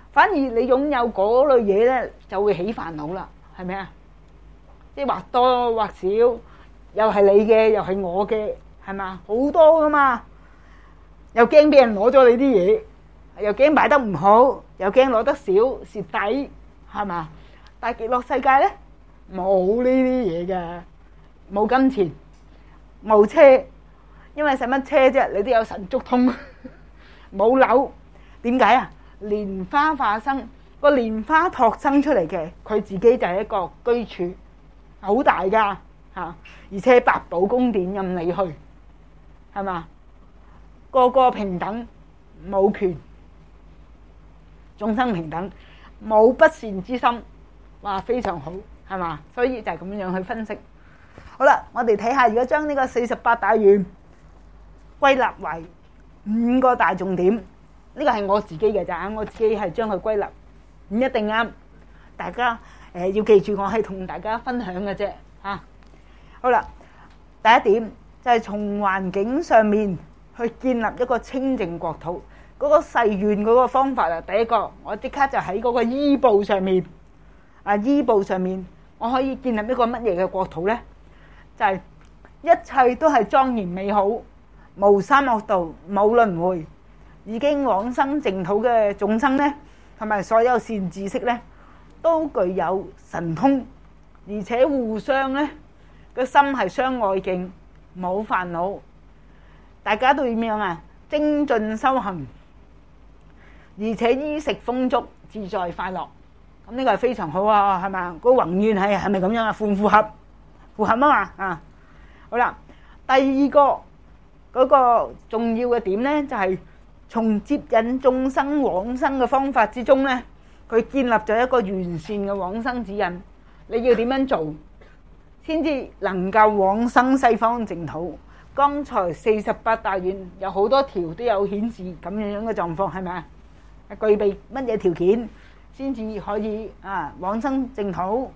反而你擁有嗰類嘢咧，就會起煩惱啦，係咪啊？即係或多或少，又係你嘅，又係我嘅，係嘛？好多噶嘛，又驚俾人攞咗你啲嘢，又驚擺得唔好，又驚攞得少蝕底，係嘛？但係極樂世界咧，冇呢啲嘢嘅，冇金錢，冇車，因為使乜車啫？你都有神足通，冇樓，點解啊？蓮花化生，個蓮花托生出嚟嘅，佢自己就係一個居處，好大噶嚇，而且百寶宮殿任你去，係嘛？個個平等，冇權，眾生平等，冇不善之心，哇，非常好，係嘛？所以就係咁樣去分析。好啦，我哋睇下，如果將呢個四十八大願歸納為五個大重點。呢個係我自己嘅咋，我自己係將佢歸納，唔一定啱。大家誒要記住，我係同大家分享嘅啫嚇。好啦，第一點就係從環境上面去建立一個清淨國土。嗰個誓願嗰個方法啊，第一個我即刻就喺嗰個衣布上面啊，衣布上面我可以建立一個乜嘢嘅國土呢？就係一切都係莊嚴美好，無三惡道，冇輪迴。已經往生淨土嘅眾生呢，同埋所有善知識呢，都具有神通，而且互相呢個心係相愛敬，冇煩惱。大家都點樣啊？精進修行，而且衣食豐足，自在快樂。咁呢個係非常好啊，係嘛？個宏願係係咪咁樣啊？符唔符合？符合啊嘛啊！好啦，第二個嗰個重要嘅點呢，就係從接引眾生往生嘅方法之中呢，佢建立咗一個完善嘅往生指引。你要點樣做，先至能夠往生西方淨土？剛才四十八大願有好多條都有顯示咁樣樣嘅狀況，係咪啊？具備乜嘢條件先至可以啊往生淨土？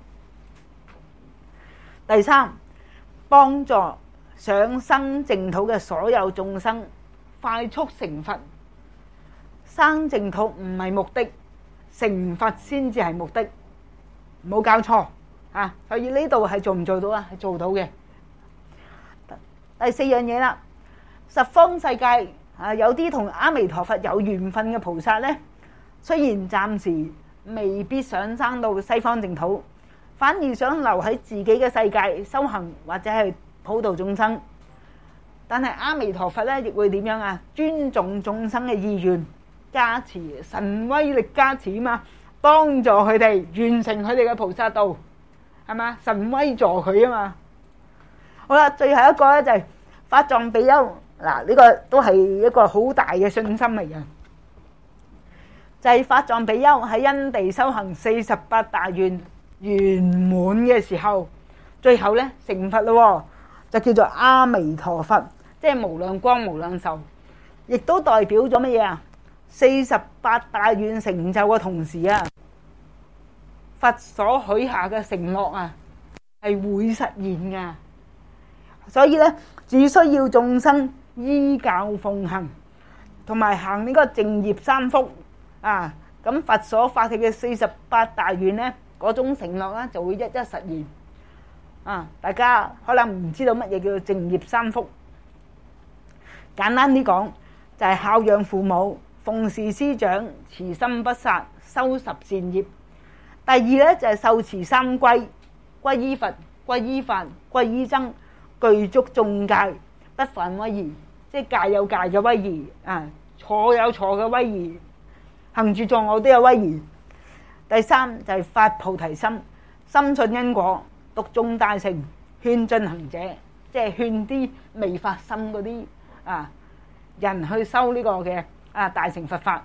第三，幫助想生淨土嘅所有眾生快速成佛。生淨土唔係目的，成佛先至係目的，唔好搞錯啊！所以呢度係做唔做到啊？係做到嘅。第四樣嘢啦，十方世界啊，有啲同阿彌陀佛有緣分嘅菩薩呢，雖然暫時未必想生到西方淨土，反而想留喺自己嘅世界修行或者係普度眾生，但係阿彌陀佛呢亦會點樣啊？尊重眾生嘅意願，加持神威力加持嘛，幫助佢哋完成佢哋嘅菩薩道，係嘛？神威助佢啊嘛。好啦，最後一個咧就係法藏比丘，嗱呢個都係一個好大嘅信心嚟嘅，就係法藏比丘喺因地修行四十八大願圓滿嘅時候，最後咧成佛咯，就叫做阿彌陀佛，即係無量光無量壽，亦都代表咗乜嘢啊？四十八大願成就嘅同時啊，佛所許下嘅承諾啊係會實現噶。所以咧，只需要眾生依教奉行，同埋行呢個淨業三福啊，咁佛所發起嘅四十八大願咧，嗰種承諾咧就會一一實現啊！大家可能唔知道乜嘢叫做淨業三福，簡單啲講就係孝養父母、奉事師長、慈心不殺、修十善業。第二咧就係受持三歸，歸依佛、歸依法、歸依僧。具足眾戒，不犯威儀，即係戒有戒嘅威儀啊，坐有坐嘅威儀，行住坐臥都有威儀。第三就係發菩提心，深信因果，讀誦大乘，勸進行者，即係勸啲未發心嗰啲啊人去修呢個嘅啊大乘佛法。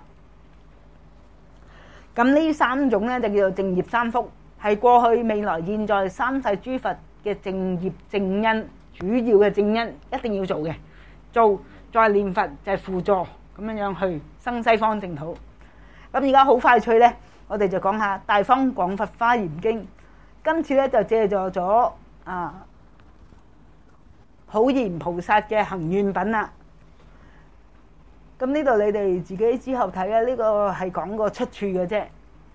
咁呢三種咧就叫做淨業三福，係過去、未來、現在三世諸佛嘅淨業正因。主要嘅正因一定要做嘅，做再念佛就係輔助咁樣樣去生西方淨土。咁而家好快脆呢，我哋就講下《大方廣佛華嚴經》。今次呢就借助咗啊普賢菩薩嘅行願品啦。 咁呢度你哋自己之後睇啊，呢個係講個出處嘅啫。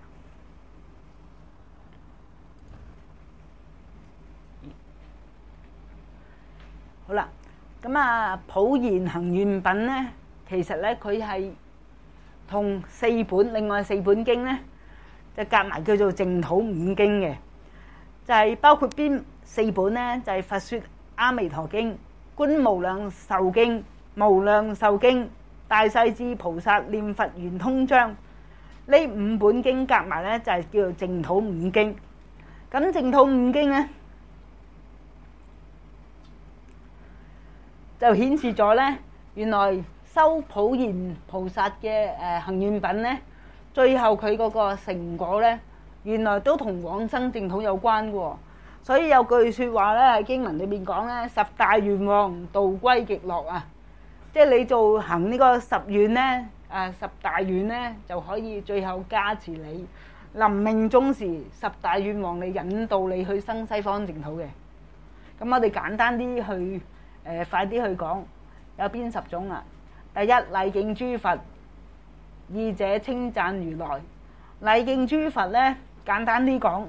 好啦，咁啊普賢行願品咧，其實咧佢係同四本另外四本經咧，就夾埋叫做淨土五經嘅，就係包括邊四本咧？就係《佛說阿彌陀經》、《觀無量壽經》、《無量壽經》、《大勢至菩薩念佛圓通章》。呢五本經夾埋咧，就係叫做淨土五經。咁淨土五經咧，就顯示咗咧，原來修普賢菩薩嘅誒行願品咧，最後佢嗰個成果咧，原來都同往生淨土有關嘅。所以有句説話咧，喺經文裏面講咧，十大願望度歸極樂啊！即係你做行呢個十願咧，誒十大願咧，就可以最後加持你臨命終時十大願望，你引導你去生西方淨土嘅。咁我哋簡單啲去誒快啲去講，有邊十種啊？第一，禮敬諸佛，二者稱讚如來。禮敬諸佛咧，簡單啲講，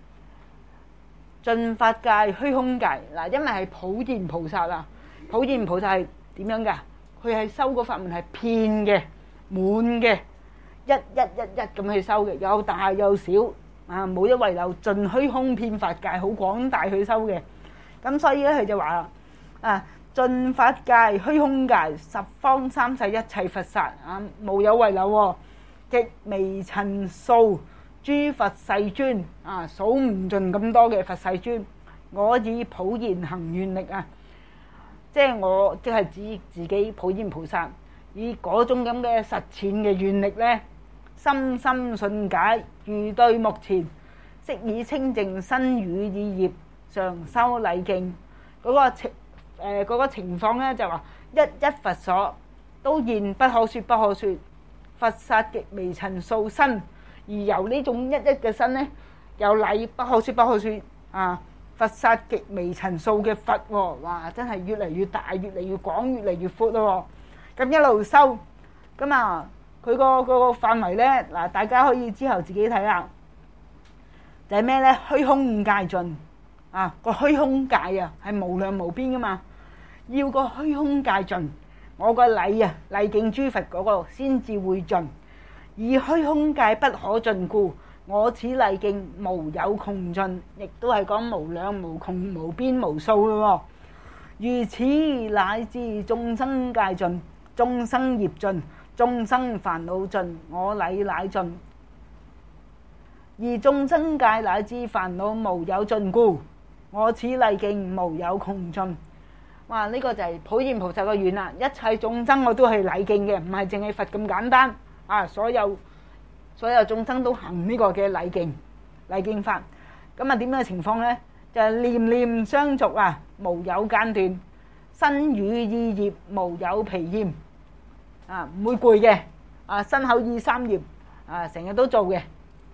盡法界、虛空界嗱，因為係普賢菩薩啊，普賢菩薩係點樣㗎？佢係修個法門係遍嘅、滿嘅，一一一一咁去修嘅，有大有小啊，冇一遺漏，盡虛空遍法界，好廣大去修嘅。咁所以咧，佢就話啊，盡法界、虛空界、十方三世一切佛剎啊，無有遺漏喎，極微塵數諸佛世尊啊，數唔盡咁多嘅佛世尊，我以普賢行願力啊！即係我即係指自己普賢菩薩，以嗰種咁嘅實踐嘅願力咧，深深信解，如對目前，悉以清淨身語意業，常修禮敬。嗰、那個情誒嗰、那個情況咧，就話一一佛所都現不可説不可説，佛剎極微塵數身，而由呢種一一嘅身咧，有禮不可説不可説啊！佛剎極微塵數嘅佛喎，哇！真係越嚟越大，越嚟越廣，越嚟越闊咯。咁一路修，咁啊，佢個嗰個範圍咧，嗱，大家可以之後自己睇下，就係咩咧？虛空界盡啊，個虛空界啊，係無量無邊噶嘛。要個虛空界盡，我個禮啊，禮敬諸佛嗰個先至會盡。以虛空界不可盡故，我此禮敬無有窮盡，亦都係講無量無窮無邊無數咯。如此乃至眾生界盡，眾生業盡，眾生煩惱盡，我禮乃盡。而眾生界乃至煩惱無有盡故，我此禮敬無有窮盡。哇！呢、這個就係普賢菩薩個願啦，一切眾生我都係禮敬嘅，唔係淨係佛咁簡單啊！所有所有眾生都行呢個嘅禮敬禮敬法，咁啊點樣嘅情況呢？就係、是、念念相續啊，無有間斷，身語意業無有疲厭啊，唔會攰嘅啊，身口意三業啊，成日都做嘅。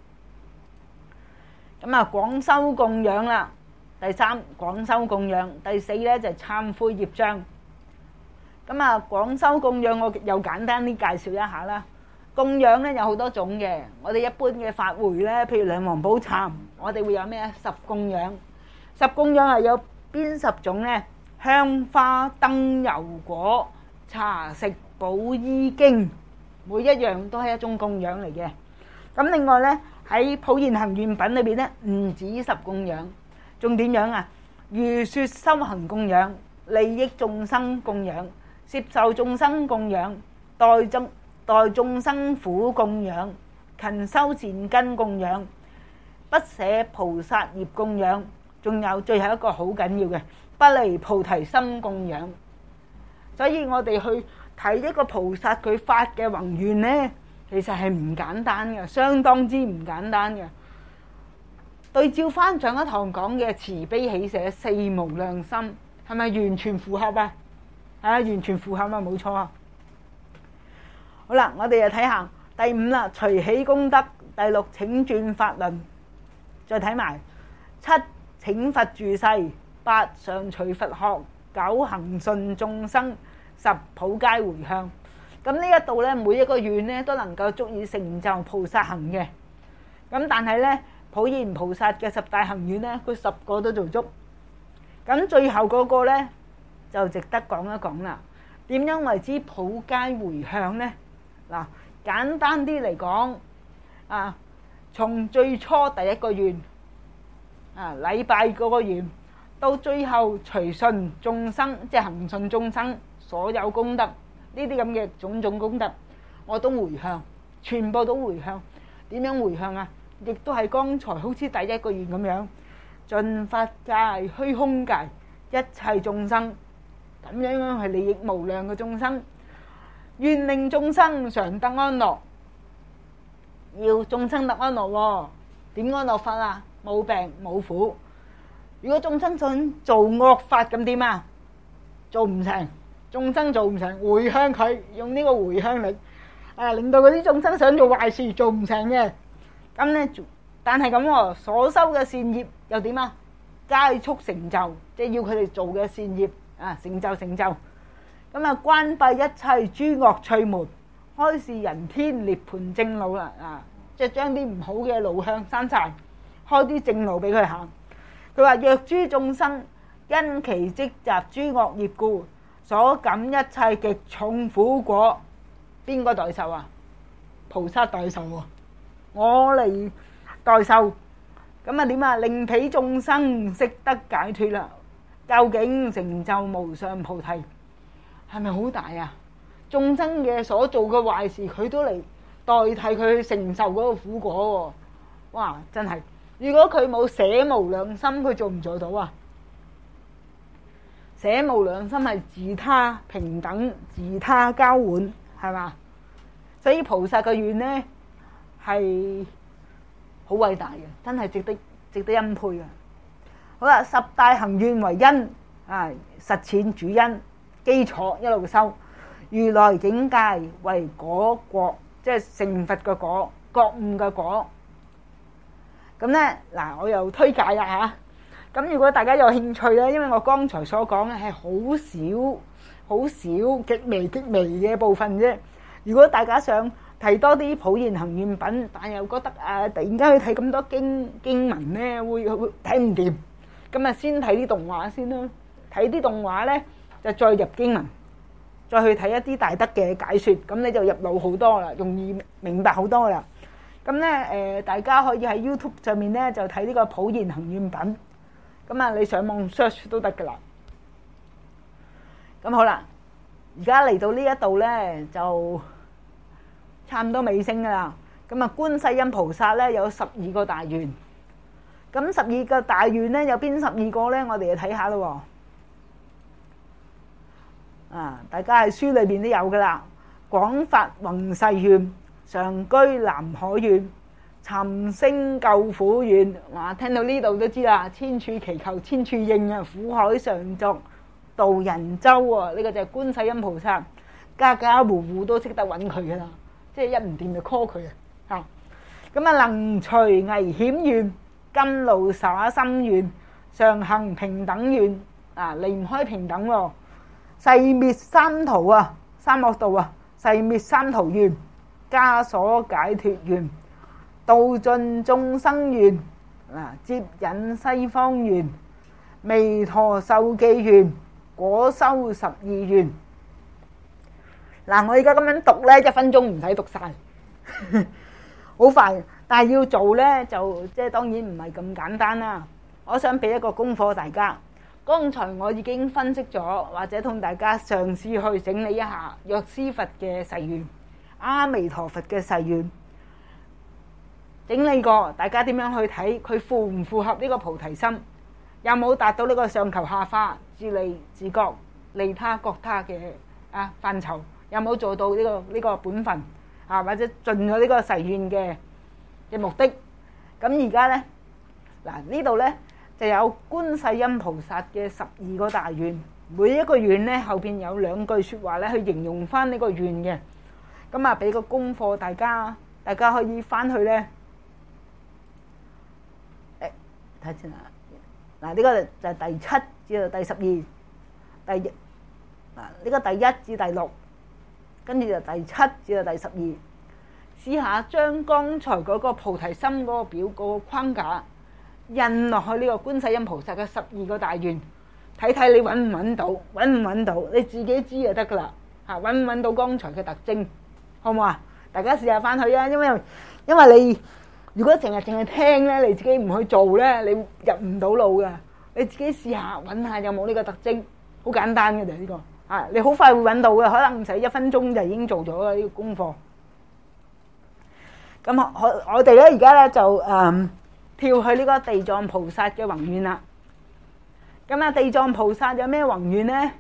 咁啊，廣修供養啦。第三，廣修供養。第四咧就係懺悔業障。咁啊，廣修供養我又簡單啲介紹一下啦。供養咧有好多種嘅，我哋一般嘅法會咧，譬如兩王寶懺，我哋會有咩啊？十供養。十供養係有邊十種咧？香花燈油果茶食寶衣經，每一樣都係一種供養嚟嘅。咁另外咧喺普賢行願品裏邊咧，唔止十供養。仲點樣啊？如說修行供養、利益眾生供養、攝受眾生供養、代眾代眾生苦供養、勤修善根供養、不捨菩薩業供養，仲有最後一個好緊要嘅不離菩提心供養。所以我哋去睇一個菩薩佢發嘅宏願呢，其實係唔簡單嘅，相當之唔簡單嘅。對照翻上一堂講嘅慈悲喜捨四無量心，係咪完全符合啊？係啊，完全符合啊，冇錯啊。好啦，我哋又睇下第五啦，隨喜功德。第六，請轉法輪。再睇埋七，請佛住世。八，上隨佛學。九，行順眾生。十，普皆迴向。 咁呢一度咧，每一個願咧都能夠足以成就菩薩行嘅。咁但係咧，普賢菩薩嘅十大行願咧，佢十個都做足。咁最後嗰個咧就值得講一講啦。點樣為之普皆迴向呢？嗱，簡單啲嚟講，啊，從最初第一個願，啊禮拜嗰個願，到最後隨順眾生，即係行順眾生所有功德，呢啲咁嘅種種功德，我都迴向，全部都迴向。點樣迴向啊？亦都係剛才好似第一個願咁樣，盡法界、虛空界一切眾生。咁樣樣係利益無量嘅眾生，願令眾生常得安樂。要眾生得安樂喎，點安樂法啊？冇病冇苦。如果眾生想做惡法咁點啊？做唔成，眾生做唔成，迴向佢，用呢個迴向力，啊，令到嗰啲眾生想做壞事做唔成嘅。咁咧，但係咁喎，所修嘅善業又點啊？皆速成就，即係要佢哋做嘅善業。啊！成就成就，咁啊關閉一切諸惡趣門，開示人天涅槃正路啦！啊，即係將啲唔好嘅路向刪晒，開啲正路俾佢行。佢話：若諸眾生因其積集諸惡業故，所感一切極重苦果，邊個代受啊？菩薩代受喎，我嚟代受。咁啊點啊？令彼眾生悉得解脫啦！究竟成就無上菩提，係咪好大啊？眾生嘅所做嘅壞事，佢都嚟代替佢去承受嗰個苦果喎！哇，真係！如果佢冇捨無量心，佢做唔做到啊？捨無量心係自他平等、自他交換，係嘛？所以菩薩嘅願呢係好偉大嘅，真係值得值得欽佩嘅。好啦，十大行願為因啊，實踐主因基礎一路修，如來境界為果國，即係成佛嘅果，覺悟嘅果。咁咧嗱，我又推介啦嚇。咁如果大家有興趣咧，因為我剛才所講嘅係好少、好少、極微極微嘅部分啫。如果大家想睇多啲普賢行願品，但又覺得啊，突然間去睇咁多經經文咧，會會睇唔掂。咁啊，先睇啲動畫先啦。睇啲動畫咧，就再入經文，再去睇一啲大德嘅解説，咁你就入腦好多啦，容易明白好多啦。咁咧誒，大家可以喺 YouTube 上面咧就睇呢個普賢行願品。咁啊，你上網 search 都得噶啦。咁好啦，而家嚟到呢一度咧，就差唔多尾聲噶啦。咁啊，觀世音菩薩咧有十二個大願。咁十二個大願咧，有邊十二個咧？我哋就睇下咯。啊，大家喺書裏邊都有噶啦。廣發宏誓願，常居南海願，尋聲救苦願。哇！聽到呢度都知啦，千處祈求千處應啊！苦海常作渡人舟喎，呢個就係觀世音菩薩，家家戶戶都識得揾佢噶啦，即係一唔掂就 call 佢啊！嚇咁啊，能除危險願。甘露灑心願，常行平等願，啊離唔開平等喎。誓滅三途啊，三惡道啊，誓滅三途願，枷鎖解脫願，度盡眾生願，啊接引西方願，彌陀授記願，果修十二願。嗱，我而家咁樣讀咧，一分鐘唔使讀晒，好快。但係要做咧，就即係當然唔係咁簡單啦。我想俾一個功課大家。剛才我已經分析咗，或者同大家嘗試去整理一下藥師佛嘅誓願、阿彌陀佛嘅誓願，整理過，大家點樣去睇佢符唔符合呢個菩提心？有冇達到呢個上求下化、自利自覺、利他覺他嘅啊範疇？有冇做到呢個呢個本分啊？或者盡咗呢個誓願嘅嘅目的？咁而家呢，嗱呢度呢就有觀世音菩薩嘅十二個大願，每一個願呢後邊有兩句説話呢去形容翻呢個願嘅。咁啊，俾個功課大家，大家可以翻去呢。誒睇下先啊！嗱，呢個就係第七至到第十二，第嗱呢個第一至第六， 跟住就第七至到第十二，試下將剛才嗰個菩提心嗰個表嗰、嗰個框架印落去呢個觀世音菩薩嘅十二個大願，睇睇你揾唔揾到，揾唔揾到，你自己知就得噶啦嚇，揾唔揾到剛才嘅特徵，好唔好啊？大家試下翻去啊，因為因為你如果成日淨係聽咧，你自己唔去做咧，你入唔到腦噶。你自己試下揾下有冇呢個特徵，好簡單嘅啫呢個啊，你好快會揾到嘅，可能唔使一分鐘就已經做咗啦呢個功課。咁我我哋咧而家咧就誒跳去呢個地藏菩薩嘅宏願啦。咁啊，地藏菩薩有咩宏願咧？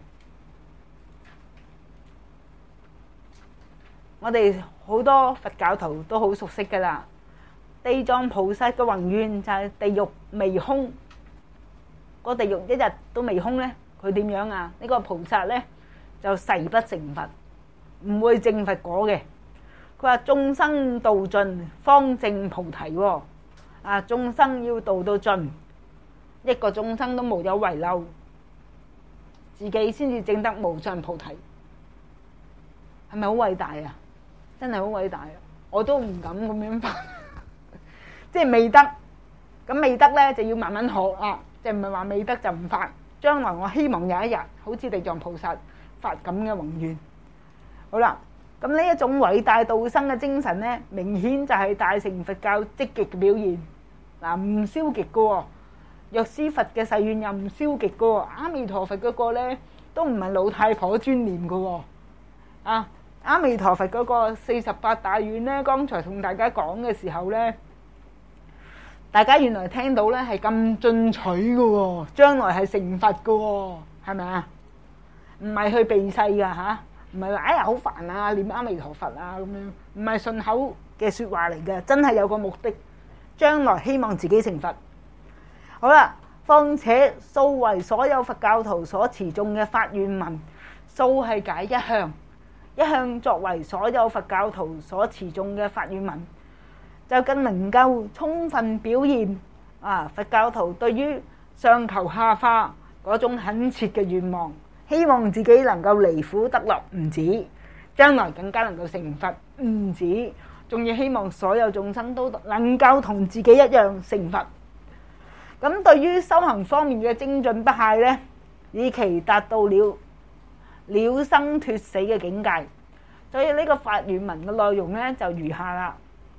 我哋好多佛教徒都好熟悉噶啦。地藏菩薩嘅宏願就係地獄未空。個地獄一日都未空咧，佢點樣啊？呢個菩薩咧就誓不成佛，唔會證佛果嘅。佢話眾生度盡方證菩提喎，啊眾生要度到盡，一個眾生都冇有遺漏，自己先至證得無上菩提，係咪好偉大啊？真係好偉大啊！我都唔敢咁樣發，即係未得，咁未得咧就要慢慢學啊！即係唔係話未得就唔發，將來我希望有一日好似地藏菩薩發咁嘅宏願。好啦，咁呢一種偉大度生嘅精神咧，明顯就係大乘佛教積極嘅表現。嗱，唔消極嘅喎，藥師佛嘅誓願又唔消極嘅喎，阿彌陀佛嗰個咧都唔係老太婆專念嘅喎。啊，阿彌陀佛嗰個四十八大願咧，剛才同大家講嘅時候咧。大家原來聽到咧係咁進取嘅喎，將來係成佛嘅喎，係咪啊？唔係去避世㗎嚇，唔係話哎呀好煩啊，念阿彌陀佛啊咁樣，唔係順口嘅説話嚟嘅，真係有個目的，將來希望自己成佛。好啦，況且素為所有佛教徒所持誦嘅發願文，素係解一向，一向作為所有佛教徒所持誦嘅發願文。就更能夠充分表現啊佛教徒對於上求下化嗰種懇切嘅願望，希望自己能夠離苦得樂唔止，將來更加能夠成佛唔止，仲要希望所有眾生都能夠同自己一樣成佛。咁對於修行方面嘅精進不懈呢，以期達到了了生脫死嘅境界。所以呢個發願文嘅內容呢，就如下啦。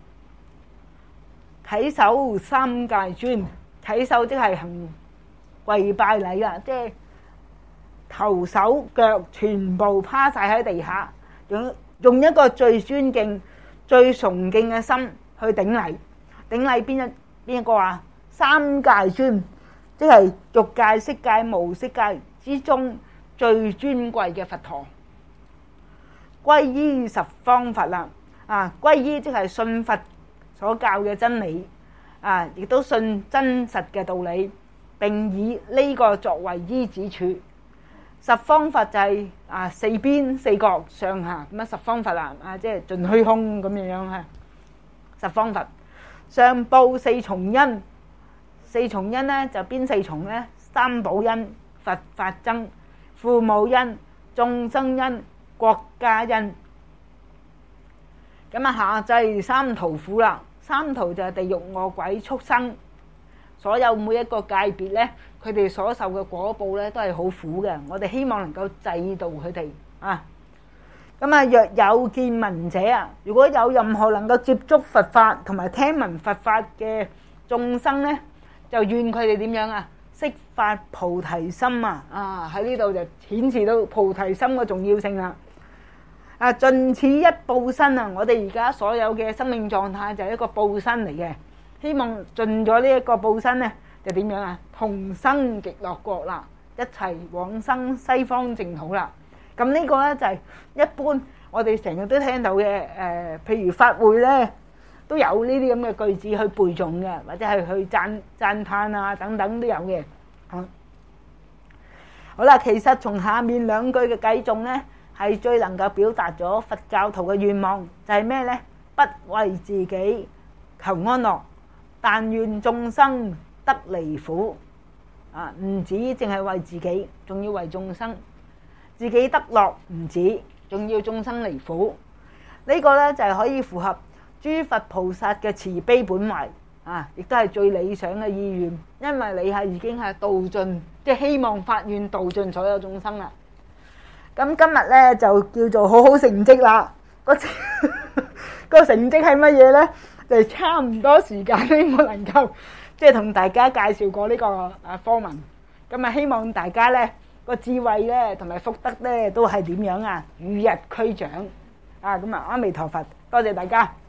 稽首三界尊，稽首即係行跪拜禮啦，即係頭手腳全部趴晒喺地下，用用一個最尊敬、最崇敬嘅心去頂禮。頂禮邊一邊一個啊？三界尊，即係欲界、色界、無色界之中最尊貴嘅佛陀。皈依十方佛啦，啊，皈依即係信佛所教嘅真理，啊，亦都信真實嘅道理，並以呢個作為依止處。十方佛就係啊四邊四角上下咁啊，十方佛啦，啊即係盡虛空咁樣樣嚇。十方佛上報四重恩，四重恩咧就邊四重咧？三寶恩、佛法僧、父母恩、眾生恩、國家恩。咁啊，下濟三途苦啦。三途就係地獄、餓鬼、畜生，所有每一個界別咧，佢哋所受嘅果報咧都係好苦嘅。我哋希望能夠制度佢哋啊。咁啊，若有見聞者啊，如果有任何能夠接觸佛法同埋聽聞佛法嘅眾生咧，就願佢哋點樣啊？悉發菩提心啊！啊，喺呢度就顯示到菩提心嘅重要性啦。啊！盡此一報身啊！我哋而家所有嘅生命狀態就係一個報身嚟嘅，希望盡咗呢一個報身咧，就點樣啊？同生極樂國啦，一齊往生西方淨土啦。咁呢個咧就係一般我哋成日都聽到嘅誒，譬如法會咧都有呢啲咁嘅句子去背誦嘅，或者係去讚讚歎啊等等都有嘅。好，好啦，其實從下面兩句嘅偈頌咧，係最能夠表達咗佛教徒嘅願望，就係咩呢？不為自己求安樂，但願眾生得離苦。啊，唔止淨係為自己，仲要為眾生。自己得樂唔止， 仲要眾生離苦。呢個呢，就係可以符合諸佛菩薩嘅慈悲本懷啊，亦都係最理想嘅意願，因為你係已經係度盡，即係希望發願度盡所有眾生啦。咁今日呢，就叫做好好成績啦。個個成績係乜嘢呢？就係差唔多時間呢，我能夠即係同大家介紹過呢個啊課文。咁啊，希望大家呢個智慧呢同埋福德呢都係點樣啊？與日俱長啊！咁啊，阿彌陀佛，多謝大家。